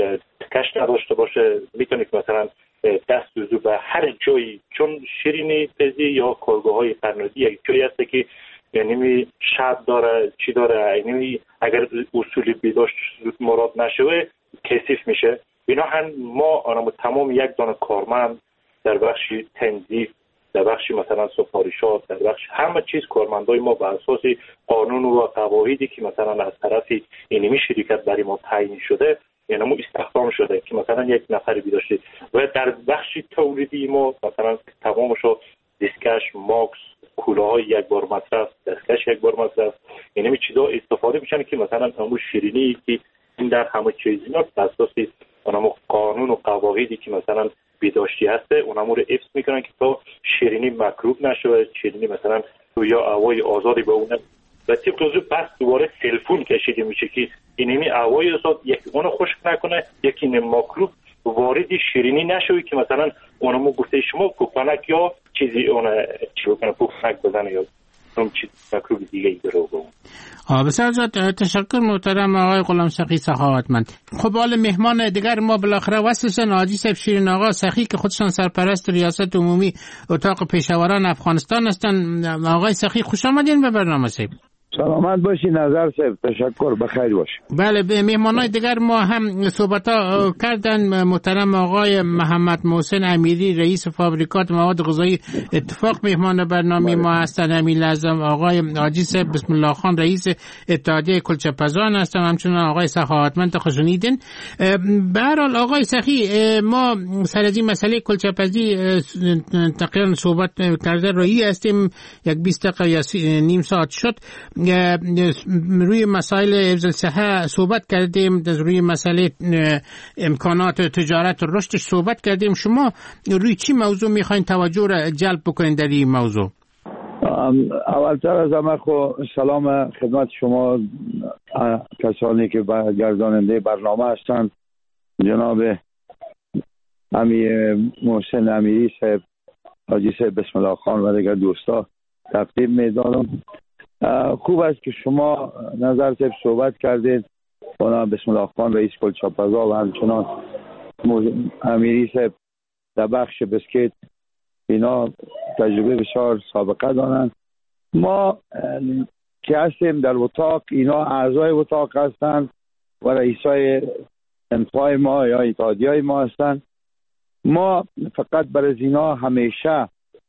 کش نداشته باشه میتونه که مثلا دست وضو به هر جایی، چون شیرینی پزی یا کارگاه های قنادی یک جایی هست که یعنی شب داره چی داره، یعنی اگر اصول بهداشت زود مراد نشوه کثیف میشه. بنابراین ما تمام یک دانه کارمند در بخش تنظیف، در بخش مثلا سفارشات، در بخش همه چیز کارمندای ما به اساس قانون و قواعدی که مثلا از طرف اینمی شرکت برای ما تعیین شده یعنی ما استخدام شده که مثلا یک نفری بیداشته. و در بخش تولیدی ما مثلا تمامشو دستکش، ماکس، کلاهای یک بار مصرف، دستکش یک بار مصرف، اینمی چیزا استفاده میشن که مثلا همون شیرینی که این در همه چیز اینا به اساس اونم قانون و قواعدی که مثلا بهداشتی هسته اونم رو حفظ میکنن که تا شیرینی مکروب نشه، شیرینی مثلا یا هوای آزادی به اون. و طبق از پس دوباره تلفن کشیده میشه که اینمی هوای آزاد یک اون خشک نکنه، یکی این مکروب وارد شیرینی نشه که مثلا اونم گفته شما پوپنک یا چیزی اون چی بکنه پوپنک بزنه یا اون چیز مکروب دیگه ای داره. آه بسیار زیاد تشکر محترم آقای غلام سخی سخاوتمند. خب حالا مهمان دیگر ما بالاخره وصلشن حاجی صاحب شیرین آقا سخی که خودشان سرپرست ریاست عمومی اتاق پیشاوران افغانستان هستن. آقای سخی خوش آمدین به برنامه صاحب. سلامت باشی نظر صاحب، تشکر، بخیر باشی. بله به مهمانای دیگر ما هم صحبت ها کردن. محترم آقای محمد محسن امیری رئیس فابریکات مواد غذایی اتفاق مهمان برنامه ما هستن. امیر اعظم آقای حاجی صاحب بسم الله خان رئیس اتحادیه کلچه‌پزان هستن، همچنین آقای سخاوتمند خوشونیدن. به هر حال آقای سخی، ما سر از این مسئله کلچه‌پزی تقریبا صحبت کرده روی هستیم، یک بیست دقیقه یا نیم ساعت شد. روی مسائل حفظ صحه صحبت کردیم، روی مسئله امکانات تجارت و رشدش صحبت کردیم. شما روی چی موضوع میخواین توجه را جلب بکنین در این موضوع؟ اولتر از همه خو سلام خدمت شما کسانی که گرداننده برنامه هستند، جناب امیر محسن امیری صاحب، حاجی صاحب بسم الله خان و دیگر دوستا تقدیم می‌دارم. خوب است که شما نظر صاحب صحبت کردید. اونا بسم الله خان رئیس کلچاپزا و همچنان امیری صاحب در بخش بسکیت اینا تجربه بسیار سابقه دارند. ما که هستیم در اتاق، اینا اعضای اتاق هستند و رئیسای انتهای ما یا اتحادیه ما هستند. ما فقط برای اینا همیشه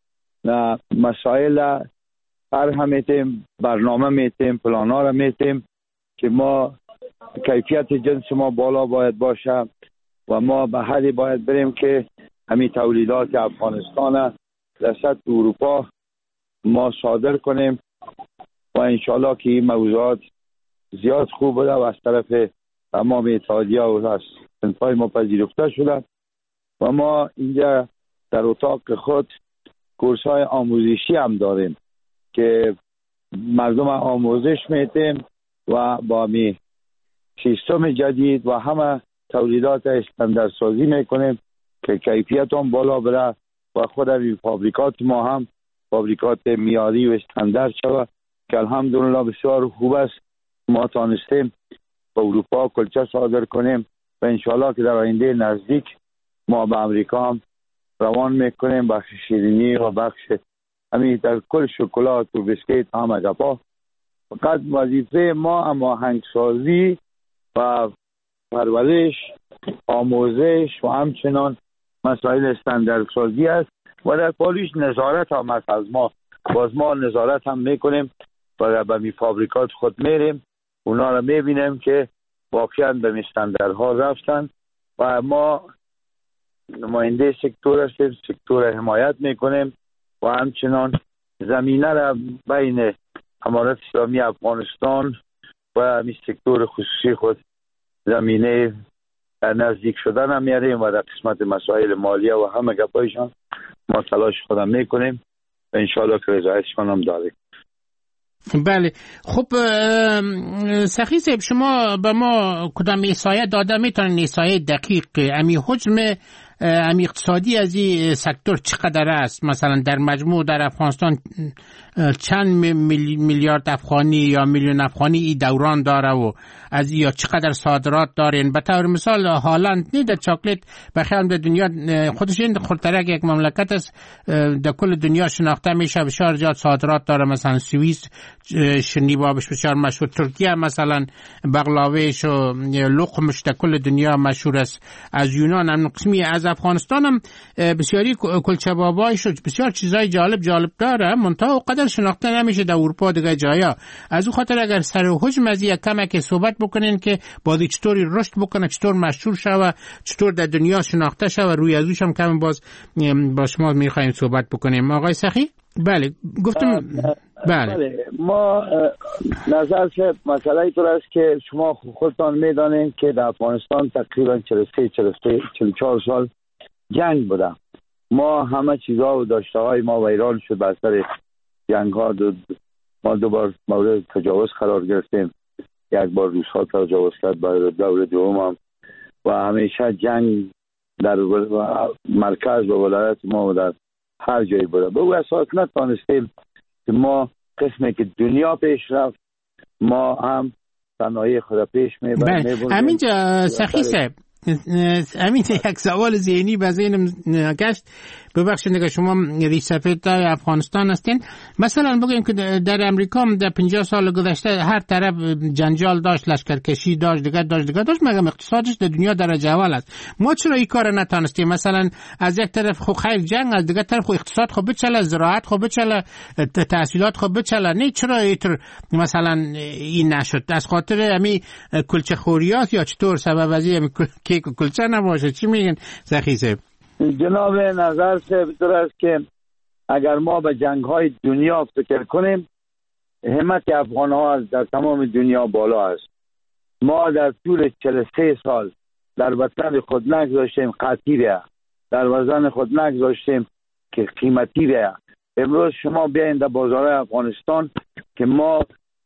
مسائل طرح میتیم، برنامه میتیم، پلانا را میتیم که ما کیفیت جنس ما بالا باید باشه و ما به حدی باید بریم که همین تولیدات افغانستان در سطح اروپا ما صادر کنیم و انشالله که این موضوعات زیاد خوب بوده و از طرف تمام اتحادیه و از انتهای ما پذیرفته شده. و ما اینجا در اتاق خود کورس های آموزشی هم داریم که مردم آموزش میتیم و با می سیستم جدید و همه تولیدات استانداردسازی میکنیم که کیفیت هم بالا بره و خود این فابریکات ما هم فابریکات معیاری و استاندارد شود که الحمدلله بسیار خوب است. ما تانستیم به اروپا کلچه صادر کنیم و انشالله که در آینده نزدیک ما به امریکا هم روان میکنیم، بخش شیرینی و بخش همین در کل شکلات و بسکیت هم اگپا. فقط وظیفه ما اما هنگسازی و پرورش، آموزش و همچنان مسائل استانداردسازی است و در پالیش نظارت هم است. از ما باز ما نظارت هم میکنیم و به می فابریکات خود میریم، اونا رو میبینیم که واقعا به می استانداردها رفتن و ما نماینده سکتور هستیم، سکتور حمایت میکنیم و همچنان زمینه را بین امارت اسلامی افغانستان و همین سکتور خصوصی خود زمینه نزدیک شدن هم میاریم و در قسمت مسائل مالیه و همه گپایشان ما تلاش خودم میکنیم و انشاءالله که رضایتشان هم داریم. بله. خب سخی صاحب، شما به ما کدام احصایه داده میتونین احصایه دقیق امی حجم امی اقتصادی از این سکتور چقدر است؟ مثلا در مجموع در افغانستان چند میلیارد افغانی یا میلیون افغانی این دوران داره و از یا چقدر صادرات دارین؟ به طور مثال هالند نی در چاکلیت بخیرم در دنیا خودش این خورترک یک مملکت است در کل دنیا شناخته میشه، بسیار زیاد صادرات داره. مثلا سوئیس شنیبابش بسیار مشهور، ترکیه مثلا بغلاوهش و لقمش در کل دنیا مشهور است. از یونان هم قسمی، از افغانستان هم بسیاری کلچه بابایش و بسیار چیزای جالب جالب داره، منتها قدر شناخته نمیشه در اروپا دیگه جایا. از اون خاطر اگر سر و حجم از یک کمک صحبت بکنین که بازی چطوری رشد بکنه، چطور مشهور شوه، چطور در دنیا شناخته شوه، روی ازش هم کم باز با شما میخوایم صحبت بکنیم. آقای سخی؟ بله گفتم. بله. بله ما نظر که مسئله اینطور است که شما خودتان میدانید که در افغانستان تقریبا چهل و سه چهل و چهار سال جنگ بوده. ما همه چیزها و داشته های ما ویران شد بر سر جنگ ها. دو ما دوبار مورد تجاوز قرار گرفتیم، یک بار روس ها تجاوز کرد برای دور دوم هم و همیشه جنگ در مرکز و ولایت ما و در هر جایی بوده. به او اساس نتانستیم که ما قسمی که دنیا پیش رفت ما هم صنایع خود پیش میبریم. همینجا سخی صاحب، همین یک سوال ذهنی به ذهنم گشت، ببخشید که شما ریش سفید افغانستان هستین. مثلا بگیم که در امریکا در پنجاه سال گذشته هر طرف جنجال داشت، لشکرکشی داشت، دیگه داشت دیگه داشت، مگه اقتصادش در دنیا درجه اول است. ما چرا این کار نتونستیم؟ مثلا از یک طرف خو خیر جنگ، از دیگه طرف خو اقتصاد خو بچله، زراعت خو بچله، تحصیلات خو بچله. نه چرا اینطور مثلا این نشد؟ از خاطر همین کلچه خوریات یا چطور سبب از این کیک و کلچه نباشه؟ چی میگن سخی صاحب؟ جناب نظر صاحب دور است که اگر ما به جنگ های دنیا فکر کنیم، همت افغان ها در تمام دنیا بالا است. ما در طول چهل و سه سال در وطن خود نگذاشتیم قطعی بیا، در وطن خود نگذاشتیم که قیمتی بیا. امروز شما بیاین در بازار افغانستان که ما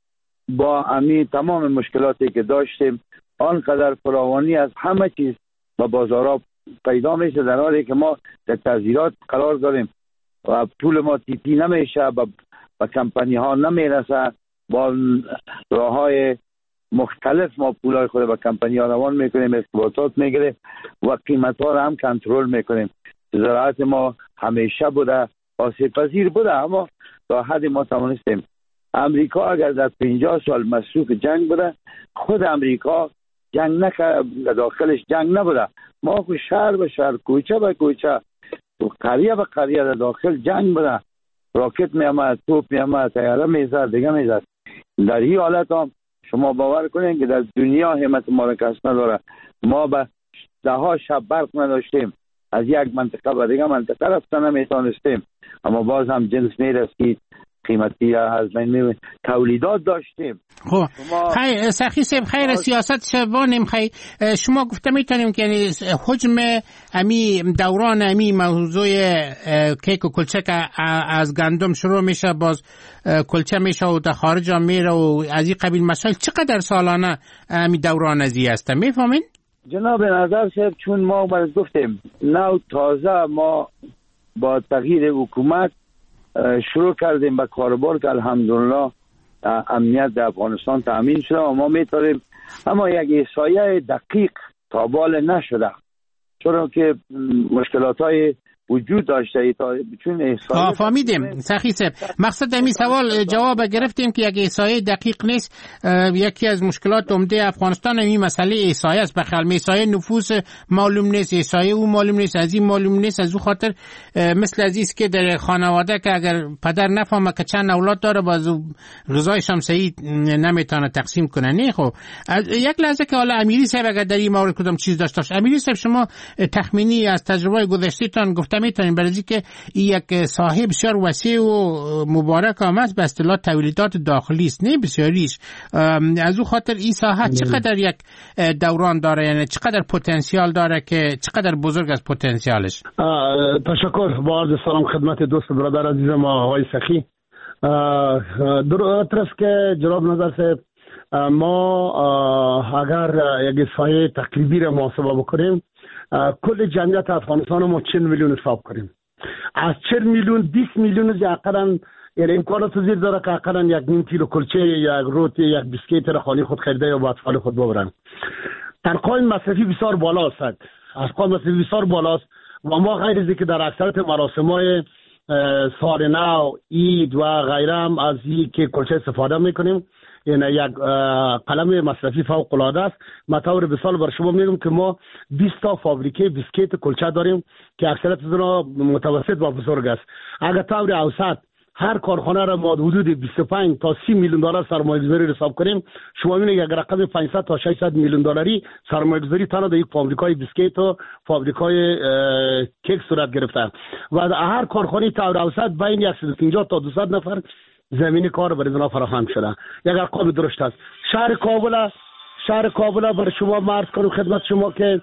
با امی تمام مشکلاتی که داشتیم آنقدر فراوانی از همه چیز با بازارها پیدا میشه، در حالی که ما در تغییرات قرار داریم و پول ما تیپی نمیشه، با و کمپانی ها نمیرسه. با راه های مختلف ما پولای خود به کمپانی ها روان میکنیم، ارتباطات میگیریم و قیمت ها را هم کنترل میکنیم. زراعت ما همیشه بوده آسیب پذیر بوده، اما تا حدی ما توانستیم. امریکا اگر در پنجاه سال مصروف جنگ بوده، خود امریکا جنگ نکرد، داخلش جنگ نبوده. ما خود شهر به شهر، کوچه به کوچه، قریه به قریه در داخل جنگ بوده. راکت می آمد، توپ می آمد، طیاره می زد، دیگه می زد. در این حالت هم شما باور کنید که در دنیا همت ما را کس نداره. ما به ده ها شب برق نداشتیم، از یک منطقه به دیگه منطقه رفتن نمیتونستیم، اما باز هم جنس میرسید، قیمتی از بین تولیدات داشتیم. خب خیر سخی صاحب، خیر سیاست شبانیم. خیر شما گفته میتونیم که یعنی حجم امی دوران امی موضوع کیک و کلچه که از گندم شروع میشه، باز کلچه میشه و در خارج هم میره و از این قبیل مسائل، چقدر سالانه امی دوران ازی هست میفهمین؟ جناب نظر صاحب، چون ما باز گفتیم نو تازه ما با تغییر حکومت شروع کردیم به کاربار که الحمدلله امنیت در افغانستان تامین شده و ما میتونیم، اما یک احصایه دقیق تا بال نشده، چون که مشکلات های وجود داشته. چون احصایه فهمیدیم سخی صاحب، مقصد همین سوال جواب گرفتیم که یک احصایه دقیق نیست. یکی از مشکلات عمده افغانستان این مسئله احصایه است. بخل احصایه نفوس معلوم نیست، احصایه او معلوم نیست، از این معلوم نیست. از او خاطر مثل عزیز که در خانواده که اگر پدر نفهمه که چند اولاد داره، باز غذایش هم صحیح نمیتونه تقسیم کنه. نه خب یک لحظه که حالا امیری صاحب اگر در این مورد کدام چیز داشته باشه، امیری صاحب شما تخمینی از تجربه گذشته‌تان گفته میتونیم برای که این یک صاحب بسیار وسیع و مبارک هم است، به اصطلاح تولیدات داخلی است، نه بسیاریش. از او خاطر این ساحت چقدر یک دوران داره، یعنی چقدر پتانسیل داره، که چقدر بزرگ از پتانسیلش؟ تشکر. با عرض سلام خدمت دوست برادر عزیزم آقای سخی. درست است که جناب نظر صاحب، ما اگر یک احصایه تقریبی را محاسبه بکنیم، کل جمعیت افغانستان ما چهل میلیون حساب کنیم، از چهل میلیون بیست میلیون اقلا یعنی امکانات زیر داره که اقلا یک نیم کیلو کلچه، یک روتی، یک بیسکیت را خانه خود خریده یا با اطفال خود ببرن. ارقام مصرفی بسیار بالا است، ارقام مصرفی بسیار بالاست و ما غیر از اینکه در اکثریت مراسم‌های سال نو، عید و غیره هم از این که کلچه استفاده میکنیم. یعنی یک قلم مصرفی فوق العاده است. مطور مثال بر شما میگم که ما بیست تا فابریکه بیسکیت کلچه داریم که اکثریت از اونها متوسط و بزرگ است. اگر طور اوسط هر کارخانه را ما حدود بیست و پنج تا سی میلیون دلار سرمایه‌گذاری حساب کنیم، شما میبینید یک رقم پانصد تا ششصد میلیون دلاری سرمایه‌گذاری تنها در یک فابریکای بیسکیت و فابریکای کیک صورت گرفته و هر کارخانه طور اوسط بین صد و پنجاه تا دویست نفر زمین کار برای زنا فراهم شده. یک ارقام درست است. شهر کابل شهر کابل برای شما مرز کنم خدمت شما که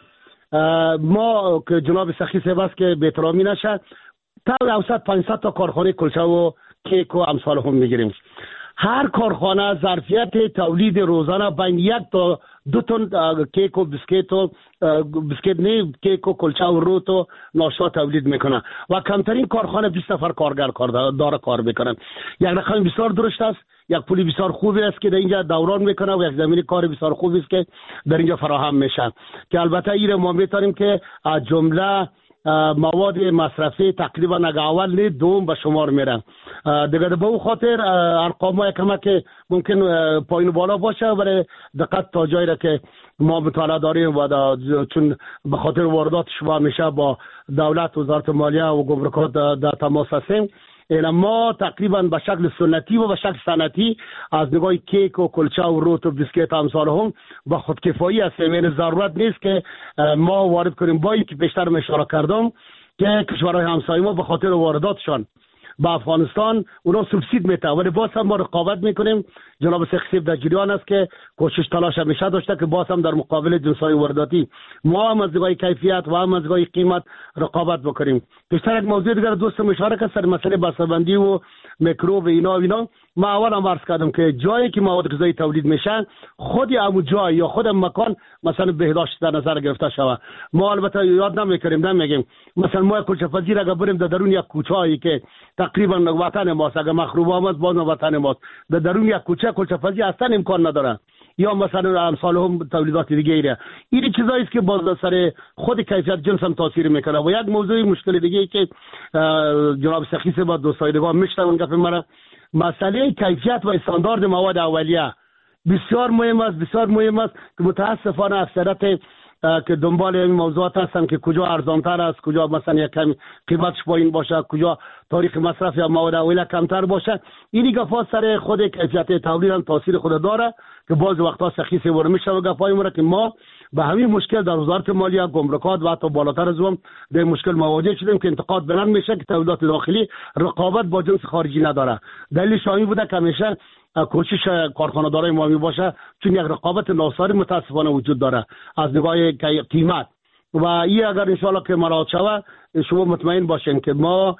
ما که جناب سخی صاحب است که به احترامی نشه، تا اوسط پانصد تا کارخانه کلچه و کیک و امثال هم میگیریم. هر کارخانه ظرفیت تولید روزانه بین یک تا دو تن کیک و بیسکیت و بیسکیت نه کیک و کلچه و روت و ناشتا تولید میکنه و کمترین کارخانه بیست نفر کارگر کار داره کار میکنن. یک رقم بسیار درست است، یک پولی بسیار خوبی است که در اینجا دوران میکنه و یک زمین کار بسیار خوبی است که در اینجا فراهم میشه که البته این ما میتونیم که از جمله مواد مصرفی تقریبا اول نه دوم به شمار میره. دیگه به اون خاطر ارقام های کمک که ممکن پایین بالا باشه ولی دقت تا جایی را که ما مطالعه داریم و چون به خاطر واردات شما میشه با دولت وزارت مالیه و گمرکات در تماس هستیم، ما تقریبا به شکل سنتی و به شکل صنعتی از نگاه کیک و کلچه و روت و بیسکیت امثال هم با خودکفایی هستیم. یعنی ضرورت نیست که ما وارد کنیم. با اینکه بیشتر اشاره کردم که کشورهای همسایه ما به خاطر وارداتشان با افغانستان اونا سوبسید میته ولی باز هم ما رقابت میکنیم. جناب سخیب در جریان است که کوشش تلاش همیشه داشته که باز هم در مقابل جنس‌های وارداتی ما هم از نگاه کیفیت و هم از نگاه قیمت رقابت بکنیم. بیشتر یک موضوع دیگر دوستم اشاره کرد سر مسئله بسته‌بندی و میکروب و اینا و اینا. ما اول هم عرض کردم که جایی که مواد غذایی تولید میشن خود همون جای یا خود مکان مثلا بهداشت در نظر گرفته شود. ما البته یاد نمیکنیم نمیگیم مثلا ما کلچه پذیر اگر بریم در درون یک کوچه‌ای که تقریبا وطن ماست. اگر مخروب آمد باز وطن ماست. در درون یک کوچه کوچه فضی اصلا امکان نداره، یا مثلا امثال هم تولیدات دیگه ایره. این چیزایی است که باز سر خود کیفیت جنس هم تاثیر میکنه. و یک موضوع مشکل دیگه ای که جناب سخی با دوستایدگان میشتن گفت مرا، مسئله کیفیت و استاندارد مواد اولیه بسیار مهم است، بسیار مهم است که متاسفانه اکثریت که دنبال این موضوعات هستن که کجا ارزانتر است، کجا مثلا یک کم قیمتش پایین باشه، کجا تاریخ مصرف یا مواد اولیه کمتر باشه. این گفا سر خود کیفیت تولید هم تاثیر خود داره که بعض وقتا سخی سوار میشه و گفای مره که ما به همین مشکل در وزارت مالیه، گمرکات و حتی بالاتر از اون به مشکل مواجه شدیم که انتقاد بلند میشه که تولیدات داخلی رقابت با جنس خارجی نداره. دلیل شامی بوده که همیشه کوشش کارخانه‌دارای ما می باشه، چون یک رقابت ناسالم متاسفانه وجود داره از نگاه قیمت. و این اگر انشاءالله که مراعات شود، شما مطمئن باشین که ما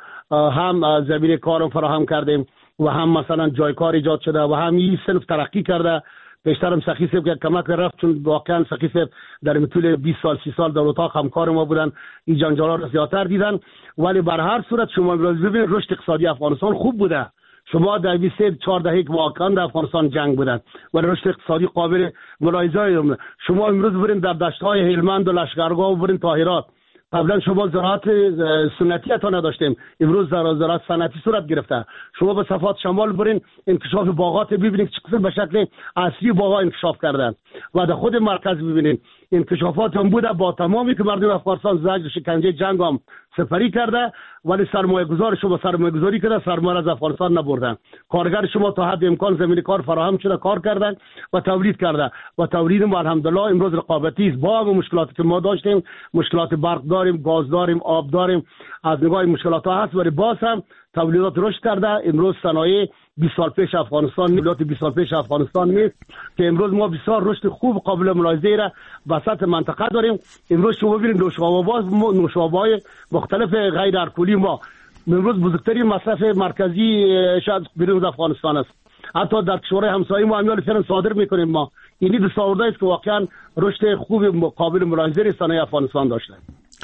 هم زمین کار فراهم کردیم و هم مثلا جای کار ایجاد شده و هم این صنف ترقی کرده. بیشترم سخی صاحب که کمک رفت، چون واقعا سخی صاحب در طول بیست سال سی سال در اتاق همکار ما بودن، این جنجالا رو زیادتر دیدن. ولی بر هر صورت شما ببینید رشد اقتصادی افغانستان خوب بوده. شما در بیست چهار دهه که واقعا در افغانستان جنگ بودن و رشد اقتصادی قابل ملاحظه. شما امروز برین در دشت‌های هلمند و لشکرگاه و برین طاهرات، قبلا شما زراعت سنتی تا نداشتیم، امروز زراعت صنعتی صورت گرفته. شما به صفات شمال برین، انکشاف باغات ببینید چقدر به شکل اصلی باغا انکشاف کردن. و در خود مرکز ببینید انکشافات هم بوده با تمامی که مردم افغانستان زجر شکنجه جنگ هم سپری کرده، ولی سرمایه گذار شما سرمایه گذاری کرده، سرمایه از افغانستان نبردن. کارگر شما تا حد امکان زمین کار فراهم شده، کار کردن و تولید کرده و تولید ما الحمدلله امروز رقابتی است. با مشکلاتی که ما داشتیم، مشکلات برق داریم، گاز داریم، آب داریم، از نگاه مشکلات ها هست، ولی باز هم تولیدات رشد کرده. امروز صنایع بیست سال پیش افغانستان نیست، بیست سال پیش افغانستان نیست که امروز ما بسیار رشد خوب قابل ملاحظه را وسط منطقه داریم. امروز شما ببینید نوشابه‌ها، نوشابه‌های مختلف غیر الکلی ما امروز بزرگترین مصرف مرکزی شاید بیرون از افغانستان است. حتی در کشورهای همسایه ما امیال فعلا صادر میکنیم. ما اینی دستاورده است که واقعا رشد خوب قابل ملاحظه صنایع افغانستان داشته.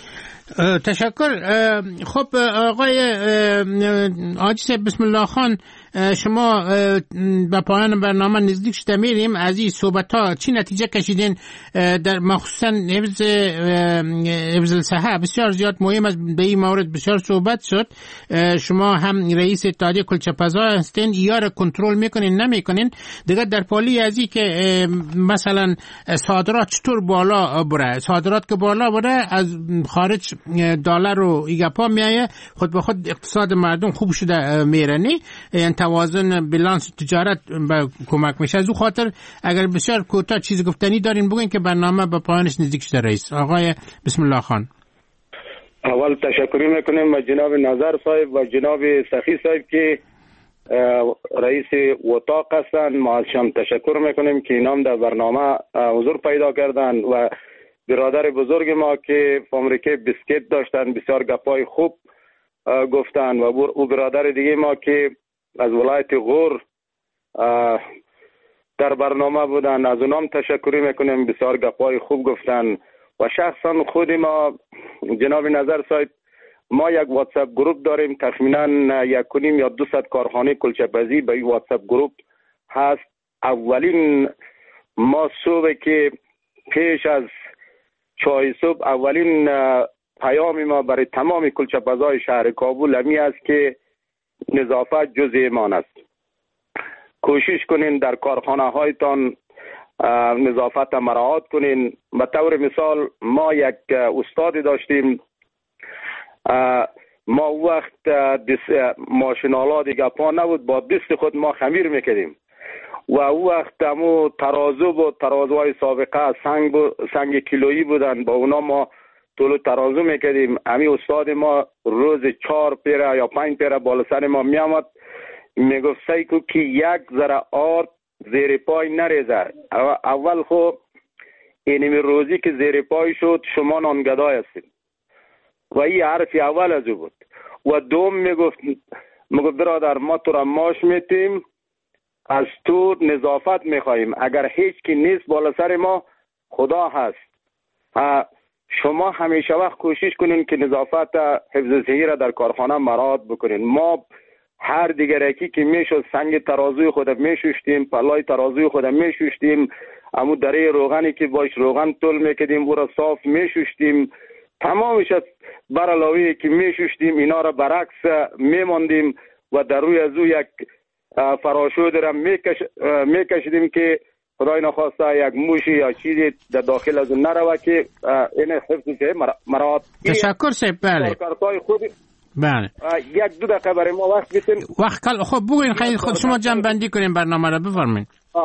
تشکر. خب آقای حاجی بسم الله خان، شما به پایان برنامه نزدیک شده میریم. از این صحبت ها چی نتیجه کشیدین؟ در مخصوصا حفظ حفظ الصحه بسیار زیاد مهم است، به این مورد بسیار صحبت شد. شما هم رئیس اتحادیه کلچه پزا هستین، یا را کنترل میکنین نمیکنین دیگه؟ در پالی ازی که مثلا صادرات چطور بالا بره، صادرات که بالا بره از خارج دلار و ایگپا میایه، خود به خود اقتصاد مردم خوب شده میرنی، یعنی توازن بالانس تجارت به کمک میشه. از او خاطر اگر بسیار کوتاه چیز گفتنی دارین بگین که برنامه به پایانش نزدیک شده. رئیس آقای بسم الله خان، اول تشکر میکنیم از جناب نظر صاحب و جناب سخی صاحب که رئیس اتاق هستند. ما ازشان تشکر میکنیم که اینام در برنامه حضور پیدا کردن و برادر بزرگ ما که فابریکه بسکت داشتن بسیار گپای خوب گفتن و او برادر دیگه ما که از ولایت غور در برنامه بودن، از اونام تشکر میکنیم، بسیار گپای خوب گفتن. و شخصا خود ما جناب نظر صاحب ما یک واتساپ گروپ داریم، تخمینا یک کنیم یا دو صد کارخانه کلچه پزی به این واتساپ گروپ هست. اولین ما صبح که پیش از چای صبح اولین پیام ما برای تمام کلچه پزای شهر کابل همی است که نظافت جز ایمان است. کوشش کنین در کارخانه هایتان نظافت مراعات کنین. به طور مثال ما یک استاد داشتیم، ما وقت ماشینالا دیگه پا نبود، با دست خود ما خمیر میکردیم و او وقت همو ترازو بود، ترازوهای سابقه سنگ بود، سنگ کیلویی بودن، با اونا ما طول ترازو میکردیم. امی استاد ما روز چهار پیره یا پنج پیره بالا سر ما میامد، میگفت سیکو که یک ذره آرد زیر پای نریزه. اول خو اینمی روزی که زیر پای شد شما نانگدای هستید و این حرف اول از او بود. و دوم میگفت میگفت برادر ما تو را ماش میتیم، از تو نظافت میخواییم، اگر هیچ کی نیست بالا سر ما خدا هست. شما همیشه وقت کوشش کنین که نظافت حفظ صحی را در کارخانه مراعات بکنین. ما هر دیگرکی که میشد سنگ ترازوی خود میشوشتیم، پلای ترازوی خود میشوشتیم، امو دره روغنی که باش روغن تول میکردیم او را صاف میشوشتیم، تمامش بر علاوه که میشوشتیم اینا را برعکس میماندیم و در روی از او یک فراشود را میکش میکشیدیم که خدای نخواسته یک موشی یا چیزی در داخل از اون نروه که این حفظ شه مراد. تشکر سیب. بله بله یک دو دقیقه برای ما وقت بیتین. وقت کل خب بگوین خیلی خود شما جمع بندی کنیم برنامه را بفرمایید.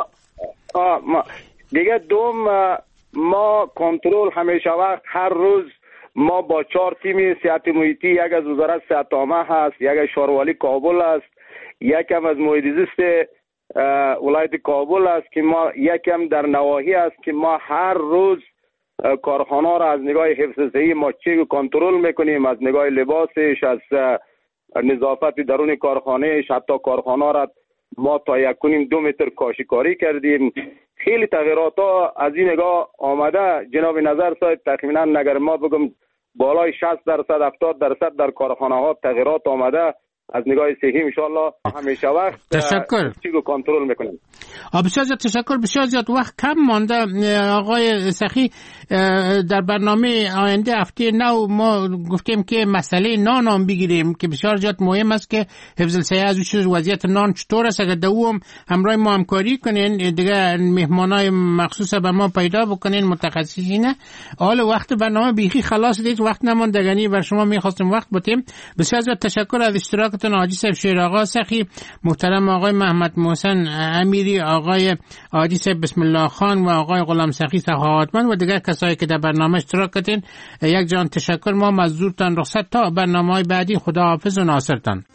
دیگه دوم ما کنترل همیشه وقت هر روز ما با چهار تیم صحت محیطی، یک از وزارت صحت عامه هست، یک از شاروالی کابل است، یکم از محیط زیست ولایت کابل است که ما یکم در نواحی است که ما هر روز کارخانه را از نگاه حفظ صحی ما چه کنترل میکنیم، از نگاه لباسش، از نظافت درون کارخانهش، حتی کارخانه را ما تا یک کنیم دو متر کاشیکاری کردیم. خیلی تغییرات ها از این نگاه آمده جناب نظر صاحب. تقریبا نگر ما بگم بالای شصت درصد هفتاد درصد در کارخانه ها تغییرات آمده از نگاه صحی. ان شاء الله همیشه وقت تشکر چیزو کنترل میکنیم. بسیار زیاد تشکر. بسیار زیاد وقت کم مانده. آقای سخی در برنامه آینده هفته نو ما گفتیم که مسئله نان هم بگیریم که بسیار زیاد مهم است که حفظ الصحه از چیز وضعیت نان چطور است. اگر دوم همراه ما همکاری کنین دیگه مهمانای مخصوص به ما پیدا بکنین متخصصین. حال وقت برنامه بیخی خلاص دید، وقت نماندگانی بر شما میخواستم وقت بتیم. بسیار زیاد تشکر از اشتراکتون حاجی صاحب شیر آقا سخی، محترم آقای محمد محسن امیری، آقای حاجی صاحب بسم الله خان و آقای غلام سخی سخاوتمند و دیگر کسایی که در برنامه اشتراک کردین. یک جان تشکر. ما مزدورتان رخصت تا برنامه‌های بعدی. خدا حافظ و ناصرتان.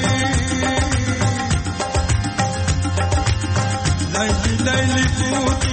Lady, lady,